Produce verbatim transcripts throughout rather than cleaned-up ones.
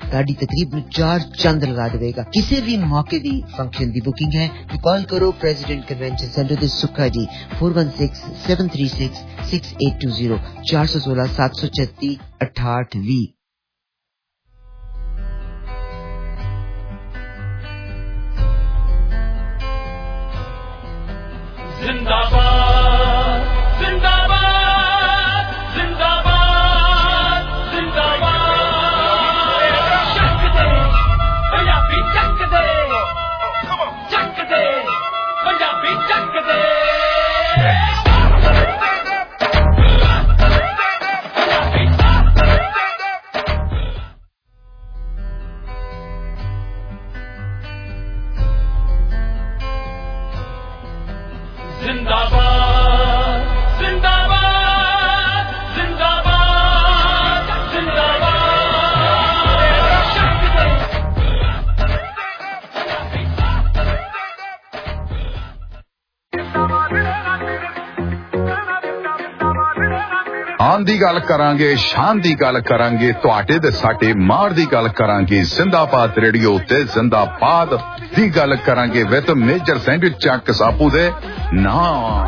गाड़ी तकरीबन चार चंद लगा देगा। किसी भी मौके दी फंक्शन दी बुकिंग है तो कॉल करो प्रेसिडेंट कन्वेंशन सेंटर दे Sukha ji four one six seven three six six eight two zero चार सौ सोलह सात सौ छत्तीस अठाठ वी। जिंदाबाद जिंदाबाद जिंदाबाद जिंदाबाद चक दे पंजाबी चक दे चक दे पंजाबी चक दे जिंदाबाद जिंदाबाद जिंदाबाद आन दी गल करांगे, शान दी गल करांगे, तुहाडे ते साडे मार दी गल करांगे, जिंदाबाद रेडियो ते जिंदाबाद दी गल करांगे विद मेजर सैंडविच चक सापू दे ना।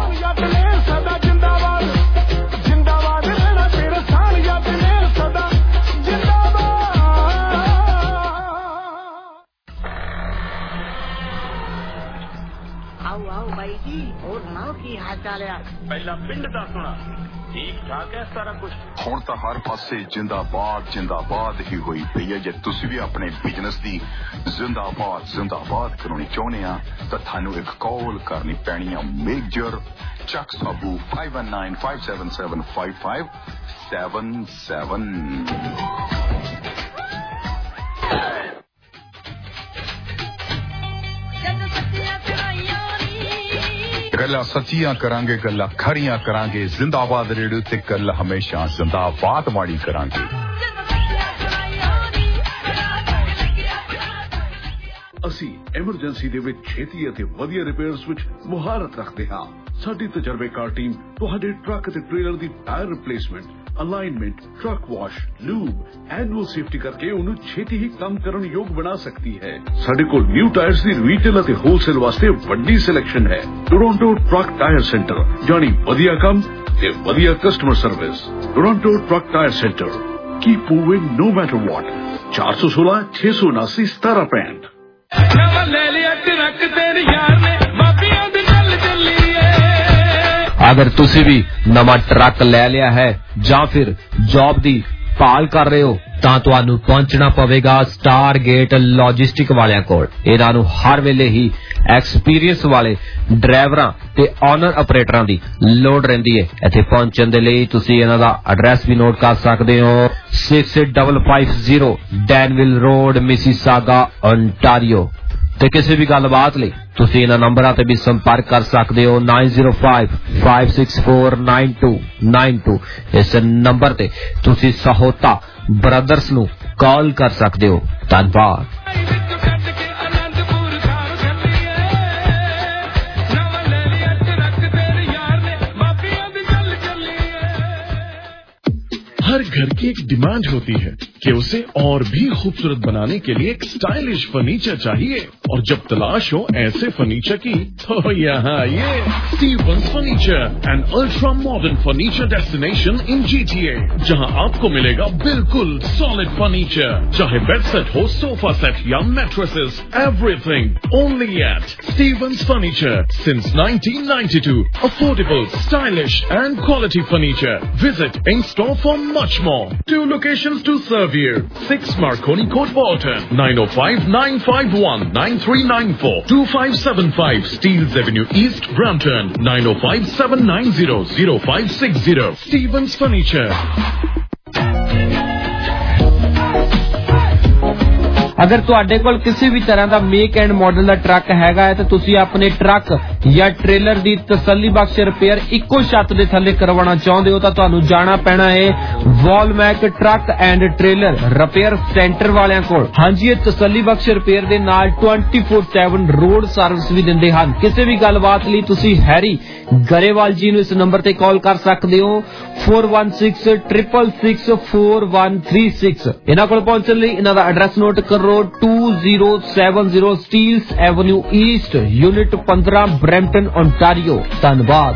आओ आओ भाई जी, और सुनाओ की हाल चाल है? पहला पिंड दा सुना, ठीक ठाक है सारा कुछ? हुण तां हर पासे जिंदाबाद जिंदाबाद ही होई पई है। जे तुसीं भी अपने बिजनेस दी जिंदाबाद जिंदाबाद कराउणी चाहुंदे आ तां थानू एक कॉल करनी पैनी है Major Chak Sabu five one nine five seven seven five five seven seven. गल्लां सच्चियां करांगे, गल्लां खरियां करांगे, जिंदाबाद रेडियो ते गल हमेशा जिंदाबाद वाली करांगे। ਅਸੀਂ ਐਮਰਜੈਂਸੀ ਦੇ ਵਿੱਚ ਛੇਤੀ ਅਤੇ ਵਧੀਆ ਰਿਪੇਅਰਸ ਵਿੱਚ ਮੁਹਾਰਤ ਰੱਖਦੇ ਹਾਂ। ਸਾਡੀ ਤਜਰਬੇਕਾਰ ਟੀਮ ਤੁਹਾਡੇ ਟਰੱਕ ਅਤੇ ਟ੍ਰੇਲਰ ਦੀ tyre replacement, alignment, truck wash, lube, annual safety ਕਰਕੇ ਉਹਨੂੰ ਛੇਤੀ ਹੀ ਕੰਮ ਕਰਨ ਯੋਗ ਬਣਾ ਸਕਦੀ ਹੈ। ਸਾਡੇ ਕੋਲ ਨਿਊ ਟਾਇਰਸ ਦੀ ਰੀਟੇਲ ਅਤੇ ਹੋਲਸੇਲ ਵਾਸਤੇ ਵੱਡੀ ਸਿਲੈਕਸ਼ਨ ਹੈ। ਟੋਰਾਂਟੋ ਟਰੱਕ ਟਾਇਰ ਸੈਂਟਰ, ਜਾਣੀ ਵਧੀਆ ਕੰਮ ਤੇ ਵਧੀਆ customer service. Toronto truck tyre centre, keep moving no matter what। ਚਾਰ ਸੌ ਸੋਲਾਂ ਛੇ ਸੌ ਉਨਾਸੀ ਸਤਾਰਾਂ ਪੈਂਹਠ। अगर तुसी भी नवा ट्रक ले लिया है ਜਾਂ ਫਿਰ जॉब ਦੀ ਭਾਲ ਕਰ ਰਹੇ ਹੋ ਤਾਂ ਤੁਹਾਨੂੰ ਪਹੁੰਚਣਾ ਪਵੇਗਾ ਸਟਾਰ ਗੇਟ ਲੌਜਿਸਟਿਕ ਵਾਲਿਆਂ ਕੋਲ। ਇਹਨਾਂ ਨੂੰ ਹਰ ਵੇਲੇ ਹੀ ਐਕਸਪੀਰੀਅੰਸ ਵਾਲੇ ਡਰਾਈਵਰਾਂ ਤੇ ਓਨਰ ਆਪਰੇਟਰਾਂ ਦੀ ਲੋੜ ਰਹਿੰਦੀ ਹੈ। ਇੱਥੇ ਪਹੁੰਚਣ ਦੇ ਲਈ ਤੁਸੀਂ ਇਹਨਾਂ ਦਾ ਐਡਰੈਸ ਵੀ ਨੋਟ ਕਰ ਸਕਦੇ ਹੋ। Six five five zero Danville Road, Mississauga, Ontario. ਤੇ ਕਿਸੇ ਵੀ ਗੱਲਬਾਤ ਲਈ ਤੁਸੀਂ ਇਹਨਾਂ ਨੰਬਰਾਂ ਤੇ ਵੀ ਸੰਪਰਕ ਕਰ ਸਕਦੇ ਹੋ nine zero five five six four nine two nine two. ਇਸ ਨੰਬਰ ਤੇ ਤੁਸੀਂ ਸਹੋਤਾ ਬ੍ਰਦਰਸ ਨੂੰ ਕਾਲ ਕਰ ਸਕਦੇ ਹੋ। ਧੰਨਵਾਦ। हर घर की एक डिमांड होती है कि उसे और भी खूबसूरत बनाने के लिए एक स्टाइलिश फर्नीचर चाहिए, और जब तलाश हो ऐसे फर्नीचर की तो यहाँ ये Stevens furniture, an ultra modern furniture destination in GTA, जहाँ आपको मिलेगा बिल्कुल सॉलिड फर्नीचर, चाहे बेड सेट हो, सोफा सेट या mattresses, everything only at Stevens furniture since nineteen ninety two. Affordable, stylish and quality furniture. Visit in store for much more. Two locations to serve you. six Marconi Court, Bolton. nine oh five, nine five one, nine three nine four. two five seven five Steeles Avenue East, Brampton. nine oh five, seven nine zero, zero five six zero. Stevens Furniture. अगर तुहाडे कोल किसी भी तरह का make and model का truck हैगा है तो तुसी अपने ट्रक या ट्रेलर दी तसल्ली बख्श रिपेयर इक्को छत दे थल्ले करवाना चाहते हो तो तुहानू जाना पैना है Walmac truck and trailer repair centre वालियां कोल। हाँ जी, ये तसल्ली बख्श रिपेयर दे नाल twenty four seven road service भी दिंदे हन। किसी भी गलबात लई तुसी हैरी गरेवाल जी नू इस नंबर ते कॉल कर सकते हो four one six triple six four one three six. इन्हां कोल पहुंचण लई इन्हां दा एड्रैस नोट करो two zero seven zero Steeles Avenue East unit पंद्रह ब्रैम्पटन ओंटारियो। धन्यवाद।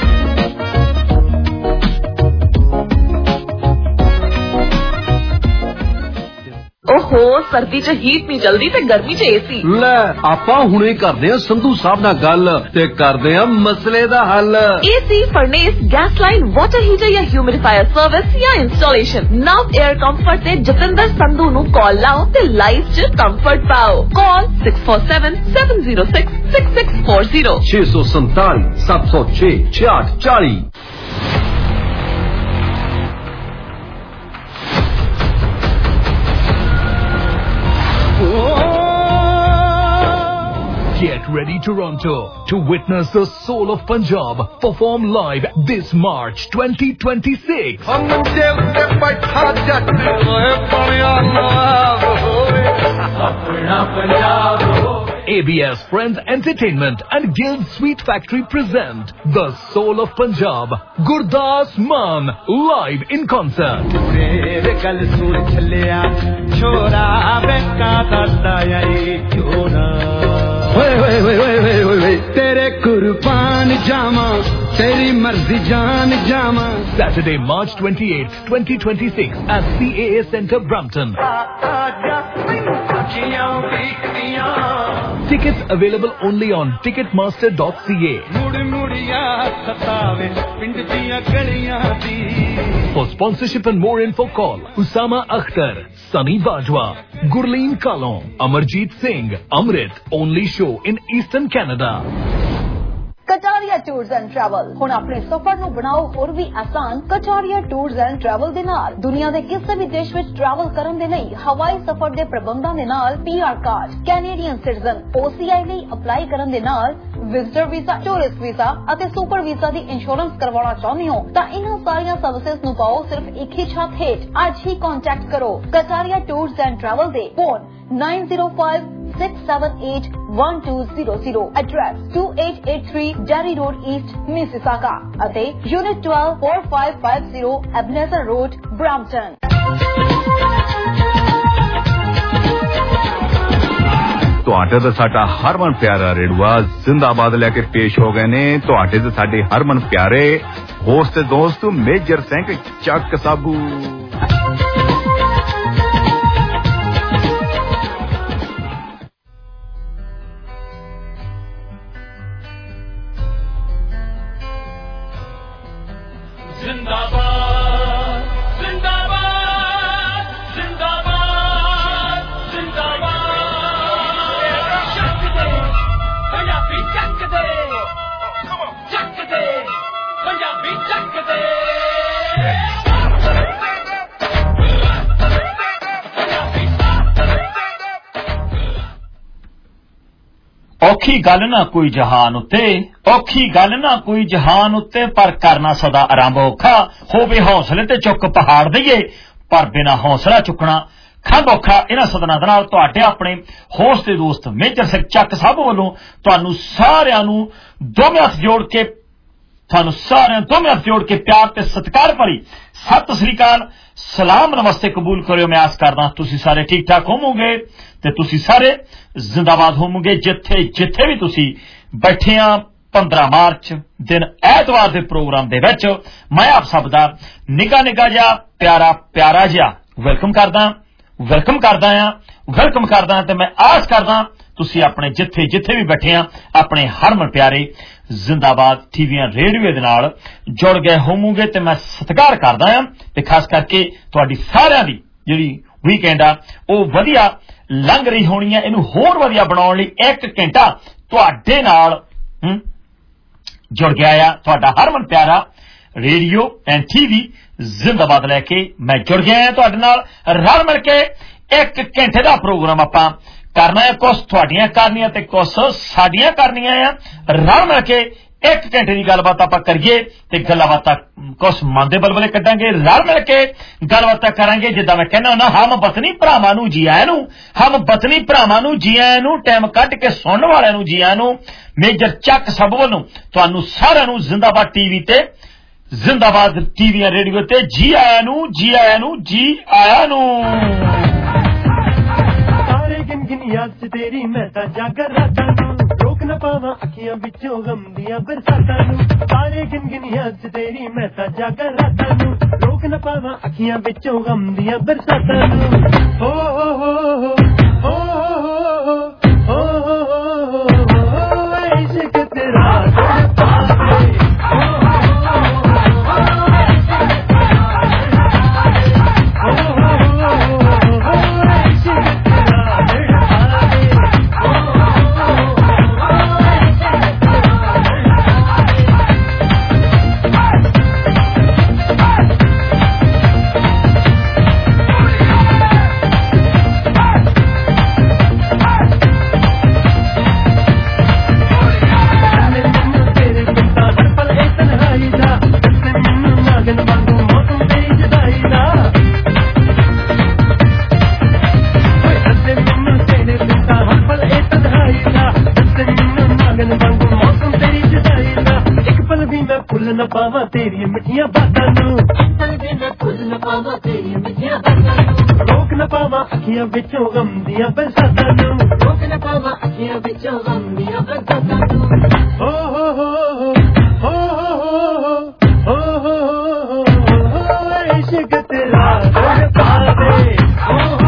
ओहो सर्दी च हीट नहीं जल्दी ते गर्मी च एसी ले आपा हुणे करदे आ संधू साहब नाल गल ते करदे आ मसले दा हल। AC furnace gas line water heater या ह्यूमिडिफायर सर्विस या इंस्टॉलेशन नव एयर कंफर्ट ते जतिंदर संधू नु कॉल लाओ ते लाइफ च कंफर्ट पाओ। Call six four seven seven zero six six six four zero छे सौ संताली सात सौ छे छियाठ चालीस। Get ready, Toronto, to witness the Soul of Punjab perform live this March twenty twenty-six. A B S Friends Entertainment and Guild Sweet Factory present The Soul of Punjab, Gurdas Maan, live in concert. Wait, wait, wait, wait, wait, wait, wait. Tere kurban jama, teri marzi jaan jama. Saturday, March twenty-eighth, twenty twenty-six at C A A Centre, Brampton. Tickets available only on ticketmaster dot c a. For sponsorship and more info, call Usama Akhtar, Sunny Bajwa, Gurleen Kalon, Amarjeet Singh, Amrit. Only show in Eastern Canada. Kataria Tours and Travel हुण अपने सफर नूं बनाओ होर भी आसान। Kataria Tours and Travel दे नाल दुनिया दे किसी भी देश विच ट्रैवल करन दे लई हवाई सफर दे प्रबंधां दे नाल PR card, Canadian citizen, OCI लई अप्लाई करन दे नाल विजिटर वीजा, टूरिस्ट वीजा अते सुपर वीजा दी इंश्योरेंस करवाना चाहुंदे हो तां इन्हां सारियां सर्विसेज नूं पाओ सिर्फ एक ही छत हेठ। अज ही कॉन्टैक्ट करो कटारिया टूर्स एंड ट्रैवल दे phone nine zero five six seven eight one two zero zero. Address two eight eight three Derry Road East, Mississauga ਅਤੇ Unit twelve four five five zero Ebenezer Road, Brampton। ਤੁਹਾਡੇ ਤੇ ਸਾਡਾ ਹਰਮਨ ਪਿਆਰਾ ਰੇਡੂਆ ਜ਼ਿੰਦਾਬਾਦ ਲੈ ਕੇ ਪੇਸ਼ ਹੋ ਗਏ ਨੇ। ਤੁਹਾਡੇ ਤੇ ਸਾਡੇ ਹਰਮਨ ਪਿਆਰੇ ਹੋਸਟ ਦੋਸਤ ਮੇਜਰ ਸਿੰਘ ਚੱਕ ਸਾਬੂ। औखी गल ना कोई जहान उत्ते, औखी गल ना कोई जहान उत्ते, पर करना सदा आरंभ औखा। होवे हौसले ते चुक पहाड़ दईए, पर बिना हौसला चुकना खंड औखा। इन्हां सदनां दे नाल तुहाडे अपने होस्ट दे दोस्त मेजर सिंह चक साहब वल्लों तुहानू सारिआं नू दोवें हत्थ जोड़ के तुहानू सारिआं दोवें हत्थ जोड़ के प्यार ते सत्कार भरी सत श्री अकाल, सलाम, नमस्ते कबूल करियो। मैं आस करदा तुसी सारे ठीक ठाक होवोगे ते तुसी सारे जिंदाबाद होवोगे। जिथे जिथे भी तुसी बैठे आ पंद्रह मार्च दिन ऐतवार दे प्रोग्राम दे विच मैं आप सब दा निका निका जिहा प्यारा प्यारा जिहा वेलकम करदा वेलकम करदा आ वेलकम करदा ते मैं आस करदा तुसी अपने जिथे जिथे भी बैठे आ अपने हरमन प्यारे जिंदाबाद टीवीआं रेडियो दे नाल जुड़ गए होवोगे ते मैं सत्कार करदा आ ते खास करके तुहाडी सारिआं दी जिहड़ी वीकेंड आ ओह वधिया लंघ रही होनी है। इनू होर वधिया बनाउण लई एक घंटा तुहाडे नाल जुड़ गया आ तुहाडा हरमन प्यारा रेडियो एंड टीवी जिंदाबाद लैके मैं जुड़ गया तुहाडे नाल रल मिल के एक घंटे का प्रोग्राम आपां करना है, कुछ तुहाडियां करनियां ते कुछ साडियां करनियां आ। रल मिल के एक घंटे की गलबात आपां करिए ते गलबातां कुछ मन दे बलबले कड्डांगे, रल मिल के गलबातां करांगे। जिद्दां मैं कहना ना, हम वतनी भरावां नूं जी आयां नूं, हम वतनी भरावां नूं जी आयां नूं, टाइम कढ के सुणन वालिआं नूं जी आयां नूं। मेजर चक सब वल्लों तुहानूं सारिआं नूं जिंदाबाद टीवी ते, जिंदाबाद टीवी रेडियो ते जी आयां नूं, जी आयां नूं, जी आयां नूं। याद च तेरी मैं तां जागर रातां नूं, रोक न पावां अखियां विचों गम दियां बरसातां नूं। सारे गिन गिन याद च तेरी मैं तां जागर रातां नूं, रोक न पावां अखियां विचों गम दियां बरसातां नूं। हो हो हो हो हो हो हो हो इश्क तेरा न पावा तेरी मिठियां बातां नूं, फुल न पावा तेरी मिठियां बातां नूं, रोक न पावा अखियां विचों गम दियां बरसातां नूं, रोक न पावा अखियां विचों गम दियां बरसातां नूं। हो हो हो हो हो हो हो हो इश्क तेरा तड़पा दे, हो हो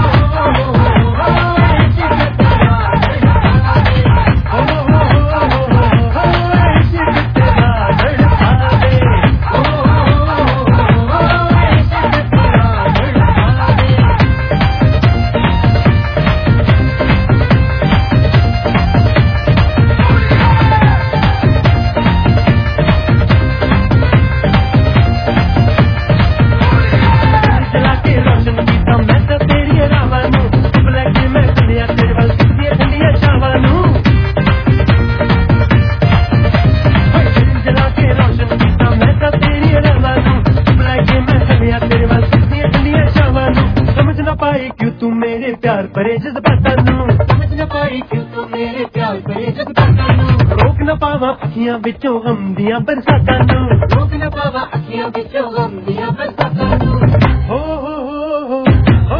भरे जज्बातां नूं, समझ न पाई क्यों तू मेरे प्यार भरे जज्बातां नूं, रोक न पावा अखियां विचों गम दियां बरसातां नूं, रोक न पावा अखियां विचों गम दियां बरसातां नूं। हो हो हो हो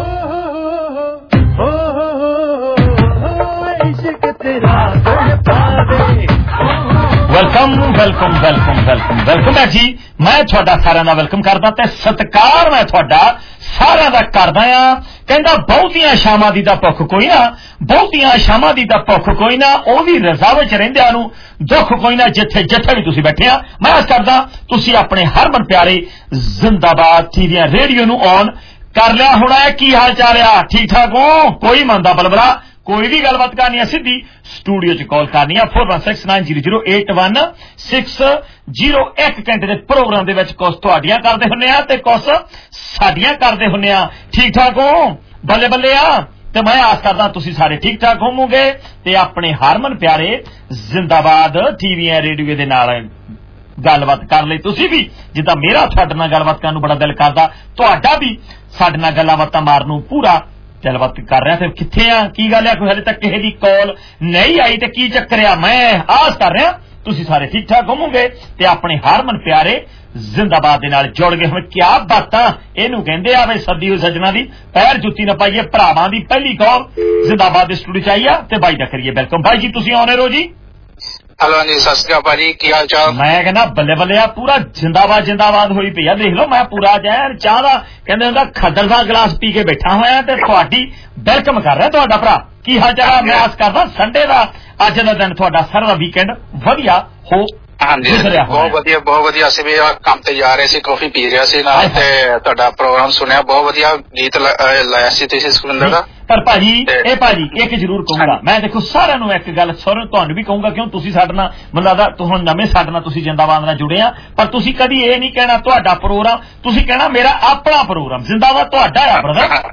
हो हो हो इश्क तेरा तड़पा दे। Welcome welcome welcome welcome welcome है जी। मैं तुहाडा सारिआं दा वेलकम करदा ते सत्कार मैं तुहाडा सारिआं दा करदा आ। कहंदा बहुतियां शामां दी दा भुख कोई ना, बहुतियां शामां दी दा भुख कोई ना, ओ भी रज़ा विच रहिंदिआं नूं दुख कोई ना, जिथे जिथे भी तुसीं बैठे आ। मैं अस करदा तुसीं अपने हरमन प्यारे जिंदाबाद टीवी रेडियो नूं ऑन कर लिया होना है। की हाल चाल आ? ठीक ठाक हो? कोई मंदा बलबला, कोई भी गलबात करनी है सीधी स्टूडियो च कॉल करनी है four one six nine zero zero eight one six zero. एक घंटे के प्रोग्राम दे विच कुछ तुहाडियां करदे हुन्ने आ ते कुछ साडियां करदे हुन्ने आ। ठीक ठाक हो? बल्ले बल्ले आ। ते मैं आस करदा तुसीं सारे ठीक ठाक होवोगे ते अपने हरमन प्यारे जिंदाबाद टीवी रेडियो दे नाल गलबात कर लई। तुसीं भी जिद्दां मेरा तुहाडे नाल गलबात करन नूं बड़ा दिल करदा, तुहाडा भी साडे नाल गल्लां बातां मारन नूं पूरा गलबात कर रहा थे। किथे आ? की गल है? कोई हले तक किसी की कॉल नहीं आई ते की चक्कर आ? मैं आस कर रहा तुसीं सारे ठीक ठाक होवोगे ते अपने हरमन प्यारे जिंदाबाद दे नाल जुड़ गए। हुण क्या बातां इहनूं कहंदे आ वे सदी होई सजना दी पैर जुत्ती न पाइए। भरावां दी पहली कॉल जिंदाबाद दे स्टूडियो च आई आ ते बाई दा करिए वेलकम। भाई जी तुसीं आने रो जी। हेलो जी सत श्री अकाल भाजी, की हाल चाल? मैं कहना बल्ले बल्ले आ, पूरा जिंदाबाद जिंदाबाद होई पई आ। देख लो मैं पूरा जैन चाह दा कहंदे हुंदा खद्दर दा गिलास पी के बैठा होया ते तुहाडी वेलकम कर रहा तुहाडा भरा। की हाल चाल? मैं आस करदा संडे दा अज दा दिन तुहाडा सारा वीकेंड वधिया हो। हाँ जी बहुत वधिया बहुत वधिया। ਅਸੀਂ ਵੀ ਕੰਮ ਤੇ ਜਾ ਰਹੇ ਸੀ, ਕਾਫੀ ਪੀ ਰਿਹਾ ਸੀ ਨਾਲ ਤੇ ਤੁਹਾਡਾ ਪ੍ਰੋਗਰਾਮ ਸੁਣਿਆ। ਬਹੁਤ ਵਧੀਆ ਗੀਤ ਲਾਇਆ ਸੀ ਤੁਸੀਂ ਸੁਖਵਿੰਦਰ ਦਾ। ਪਰ ਭਾਜੀ ਇਹ ਭਾਜੀ ਇੱਕ ਜ਼ਰੂਰ ਕਹੂੰਗਾ ਮੈਂ, ਦੇਖੋ ਸਾਰਿਆਂ ਨੂੰ ਇੱਕ ਗੱਲ ਸੋਰਨ ਤੁਹਾਨੂੰ ਵੀ ਕਹੂੰਗਾ ਕਿਉਂ ਤੁਸੀਂ ਸਾਡੇ ਨਾਲ ਮੈਨੂੰ ਲੱਗਦਾ ਤੁਹਾਨੂੰ ਨਵੇਂ ਸਾਡੇ ਨਾਲ ਤੁਸੀਂ ਜਿੰਦਾਬਾਦ ਨਾਲ ਜੁੜੇ ਆ, ਪਰ ਤੁਸੀਂ ਕਦੀ ਇਹ ਨਹੀਂ ਕਹਿਣਾ ਤੁਹਾਡਾ ਪ੍ਰੋਗਰਾਮ, ਤੁਸੀਂ ਕਹਿਣਾ ਮੇਰਾ ਆਪਣਾ ਪ੍ਰੋਗਰਾਮ। ਜਿੰਦਾਬਾਦ ਤੁਹਾਡਾ ਆ ਬ੍ਰਦਰ।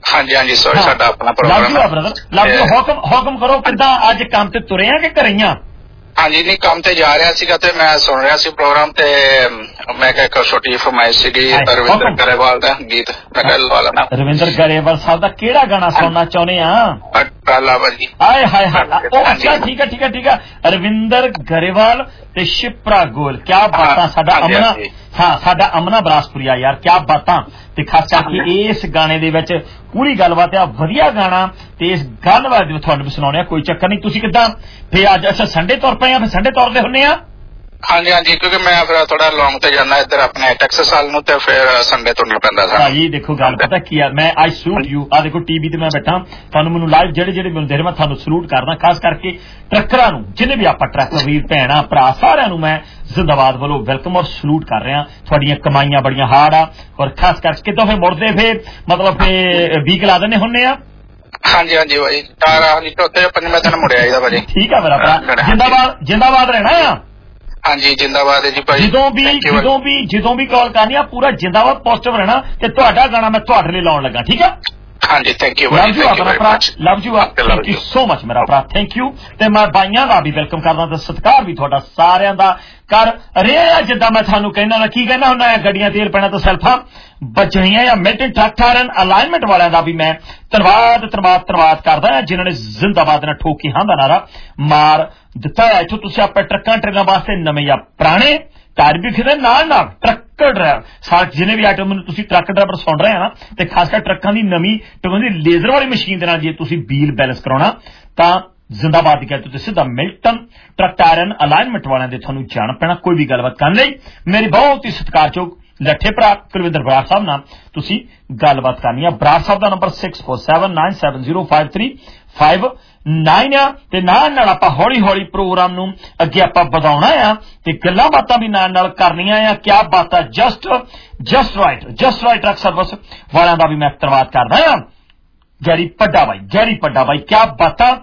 ਹਾਂਜੀ ਹਾਂਜੀ ਸੌਰੀ ਸਾਡਾ ਆਪਣਾ ਪ੍ਰੋਗਰਾਮ ਹੈ ਬ੍ਰਦਰ ਲਵ ਯੂ ਹੁਕਮ ਹੁਕਮ ਕਰੋ ਕਿੱਦਾਂ ਅੱਜ ਕੰਮ ਤੇ ਤੁਰੇ ਆ ਕਿ ਘਰੇ ਆ ਹਾਂਜੀ ਨਹੀਂ ਕੰਮ ਤੇ ਜਾ ਰਿਹਾ ਸੀਗਾ ਤੇ ਮੈਂ ਸੁਣ ਰਿਹਾ ਸੀ ਪ੍ਰੋਗਰਾਮ ਤੇ ਮੈਂ ਕਿਹਾ ਇੱਕ ਛੋਟੀ ਫਰਮਾਇਸ਼ ਸੀਗੀ ਰਵਿੰਦਰ ਗਰੇਵਾਲ ਦਾ ਗੀਤ ਮੈਂ ਕਿਹਾ ਲਵਾ ਲੈਣਾ ਰਵਿੰਦਰ ਗਰੇਵਾਲ ਸਾਹਿਬ ਦਾ ਕਿਹੜਾ ਗਾਣਾ ਸੁਣਨਾ ਚਾਹੁੰਦੇ ਆ ਟਰਾਲਾ ਬਾਜੀ ਆਏ ਹਾਏ ਹਾਏ ਉਹ ਅੱਛਾ ਠੀਕ ਹੈ ਠੀਕ ਹੈ ਠੀਕ ਹੈ ਰਵਿੰਦਰ ਗਰੇਵਾਲ ਤੇ ਸ਼ਿਪਰਾ ਗੋਲ ਕਿਆ ਬਾਤਾਂ ਸਾਡਾ ਅਮਨਾ ਹਾਂ ਸਾਡਾ ਅਮਨਾ ਬਰਾਸਪੁਰੀਆ ਯਾਰ ਕਿਆ ਬਾਤਾਂ ਤੇ ਖਾਸ ਕਰਕੇ ਇਸ ਗਾਣੇ ਦੇ ਵਿੱਚ ਪੂਰੀ ਗੱਲਬਾਤ ਆ ਵਧੀਆ ਗਾਣਾ ਤੇ ਇਸ ਗੱਲਬਾਤ ਦੇ ਤੁਹਾਨੂੰ ਵੀ ਸੁਣਾਉਣੇ ਆ ਕੋਈ ਚੱਕਰ ਨਹੀਂ ਤੁਸੀਂ ਕਿੱਦਾਂ ਫੇ ਅੱਜ ਅੱਛਾ ਸੰਡੇ ਤੁਰ ਪਏ ਆ ਫਿਰ ਸੰਡੇ ਤੁਰਦੇ ਹੁੰਨੇ ਆ ਹਾਂਜੀ ਹਾਂਜੀ ਕਿਉਂਕਿ ਮੈਂ ਫਿਰ ਥੋੜਾ ਲੌਂਗ ਤੇ ਜਾਣਾ ਇੱਧਰ ਆਪਣੇ ਟੈਕਸਸ ਸਾਲ ਨੂੰ ਤੇ ਫਿਰ ਸੰਡੇ ਤੁਰਨਾ ਪੈਂਦਾ ਸੀ ਭਾਈ ਦੇਖੋ ਗੱਲ ਪਤਾ ਕੀ ਆ ਮੈਂ ਆਈ ਸਲੂਟ ਯੂ ਆ ਦੇਖੋ ਟੀਵੀ ਤੇ ਮੈਂ ਬੈਠਾ ਤੁਹਾਨੂੰ ਮੈਨੂੰ ਲਾਈਵ ਜਿਹੜੇ ਜਿਹੜੇ ਮੈਨੂੰ ਦੇ ਰਹੇ ਮੈਂ ਤੁਹਾਨੂੰ ਸਲੂਟ ਕਰਦਾ ਖਾਸ ਕਰਕੇ ਟਰੱਕਰਾਂ ਨੂੰ ਜਿਹਨੇ ਵੀ ਆਪਾਂ ਟਰੱਕ ਵੀਰ ਭੈਣਾਂ ਭਰਾ ਸਾਰਿਆਂ ਨੂੰ ਮੈਂ ਜ਼ਿੰਦਾਬਾਦ ਵੱਲੋਂ ਵੈਲਕਮ ਔਰ ਸਲੂਟ ਕਰ ਰਿਹਾ ਤੁਹਾਡੀਆਂ ਕਮਾਈਆਂ ਬੜੀਆਂ ਹਾਰਡ ਆ ਔਰ ਖਾਸ ਕਰਕੇ ਕਿਦੋਂ ਫੇ ਮੁੜਦੇ ਫੇ ਮਤਲਬ ਫੇ ਵੀਕ ਲਾ ਦਿੰਦੇ ਹੁੰਨੇ ਆ ਹਾਂਜੀ ਹਾਂਜੀ ਭਾਈ ਚਾਰ ਹਾਂਜੀ ਚੌਥੇ ਪੰਜਵੇਂ ਦਿਨ ਮੁੜਿਆ ਇਹਦਾ ਭਾਜੀ ਠੀਕ ਆ ਮੇਰਾ ਭਰਾ ਜਿੰਦਾਬਾਦ ਜਿੰਦਾਬਾਦ ਰਹਿਣਾ ਆ ਹਾਂਜੀ ਜਿੰਦਾਬਾਦ ਜੀ ਭਾਈ ਜਦੋਂ ਵੀ ਜਦੋਂ ਵੀ ਜਦੋਂ ਵੀ ਕਾਲ ਕਰਨੀ ਆ ਪੂਰਾ ਜਿੰਦਾਬਾਦ ਪੋਜ਼ਿਟਿਵ ਰਹਿਣਾ ਤੇ ਤੁਹਾਡਾ ਗਾਣਾ ਮੈਂ ਤੁਹਾਡੇ ਲਈ ਲਾਉਣ ਲੱਗਾ ਠੀਕ ਆ ਹਾਂਜੀ ਥੈਂਕ ਯੂ ਲਵ ਯੂ ਮੇਰਾ ਭਰਾ love you thank you so much ਮੇਰਾ ਭਰਾ ਥੈਂਕ ਯੂ ਤੇ ਮੈਂ ਬਾਈਆਂ ਦਾ ਵੀ ਵੈਲਕਮ ਕਰਦਾ ਤੇ ਸਤਿਕਾਰ ਵੀ ਤੁਹਾਡਾ ਸਾਰਿਆਂ ਦਾ ਕਰ ਰਿਹਾ ਜਿੱਦਾਂ ਮੈਂ ਤੁਹਾਨੂੰ ਕਹਿੰਦਾ ਨਾ ਕੀ ਕਹਿੰਦਾ ਹੁੰਦਾ ਗੱਡੀਆਂ ਤੇਲ ਪੈਣਾ ਤਾਂ ਸੈਲਫਾਂ ਬਚਣੀਆਂ ਜਾਂ ਮਿਲਟਨ ਟਰੱਕ ਟਾਰਨ ਅਲਾਈਨਮੈਂਟ ਵਾਲਿਆਂ ਦਾ ਵੀ ਮੈਂ ਧੰਨਵਾਦ ਧੰਨਵਾਦ ਧੰਨਵਾਦ ਕਰਦਾ ਜਿਨ੍ਹਾਂ ਨੇ ਜ਼ਿੰਦਾਬਾਦ ਨਾਲ ਠੋਕ ਕੇ ਹਾਂ ਦਾ ਨਾਰਾ ਮਾਰ ਦਿੱਤਾ ਹੈ ਇੱਥੋਂ ਤੁਸੀਂ ਆਪਣੇ ਟਰੱਕਾਂ ਟਰੇਨਾਂ ਵਾਸਤੇ ਨਵੇਂ ਜਾਂ ਪੁਰਾਣੇ ਟਾਇਰ ਵੀ ਖਰੀਦੇ ਨਾਲ ਨਾਲ ਟਰੱਕ ਡਰਾਈਵਰ ਸਾਰੇ ਜਿਹਨੇ ਵੀ ਆਈਟਮ ਨੂੰ ਤੁਸੀਂ ਟਰੱਕ ਡਰਾਈਵਰ ਸੁਣ ਰਹੇ ਆ ਨਾ ਤੇ ਖਾਸ ਕਰ ਟਰੱਕਾਂ ਦੀ ਨਵੀਂ ਟੈਕਨੋਲੋਜੀ ਲੇਜ਼ਰ ਵਾਲੀ ਮਸ਼ੀਨ ਦੇ ਨਾਲ ਜੇ ਤੁਸੀਂ ਵੀਲ ਬੈਲੈਂਸ ਕਰਾਉਣਾ ਤਾਂ ਜ਼ਿੰਦਾਬਾਦ ਦੀ ਕਹਿੰਦੇ ਤੁਸੀਂ ਸਿੱਧਾ ਮਿਲਟਨ ਟਰੱਕ ਟਾਇਰਨ ਅਲਾਈਨਮੈਂਟ ਵਾਲਿਆਂ ਦੇ ਤੁਹਾਨੂੰ ਜਾਣ ਪੈਣਾ ਕੋਈ ਵੀ ਗੱਲਬਾਤ ਕਰਨ ਲਈ ਮੇਰੀ ਬਹੁਤ ਹੀ ਸਤਿਕਾਰਯੋਗ ਲੱਠੇ ਭਰਾ ਕੁਲਵਿੰਦਰ ਬਰਾੜ ਸਾਹਿਬ ਨਾਲ ਤੁਸੀਂ ਗੱਲਬਾਤ ਕਰਨੀ ਆ ਬਰਾੜ ਸਾਹਿਬ ਦਾ number six four seven nine seven zero five three five nine ਆ ਤੇ ਨਾਲ ਨਾਲ ਆਪਾਂ ਹੌਲੀ ਹੌਲੀ ਪ੍ਰੋਗਰਾਮ ਨੂੰ ਅੱਗੇ ਆਪਾਂ ਵਧਾਉਣਾ ਆ ਤੇ ਗੱਲਾਂ ਬਾਤਾਂ ਵੀ ਨਾਲ ਨਾਲ ਕਰਨੀਆਂ ਆ ਕਿਆ ਬਾਤਾਂ just just right just right truck service ਵਾਲਿਆਂ ਦਾ ਵੀ ਮੈਂ ਧੰਨਵਾਦ ਕਰਦਾ ਆ ਗੈਰੀ ਪੱਡਾ ਬਾਈ ਗੈਰੀ ਪੱਡਾ ਬਾਈ ਕਿਆ ਬਾਤਾਂ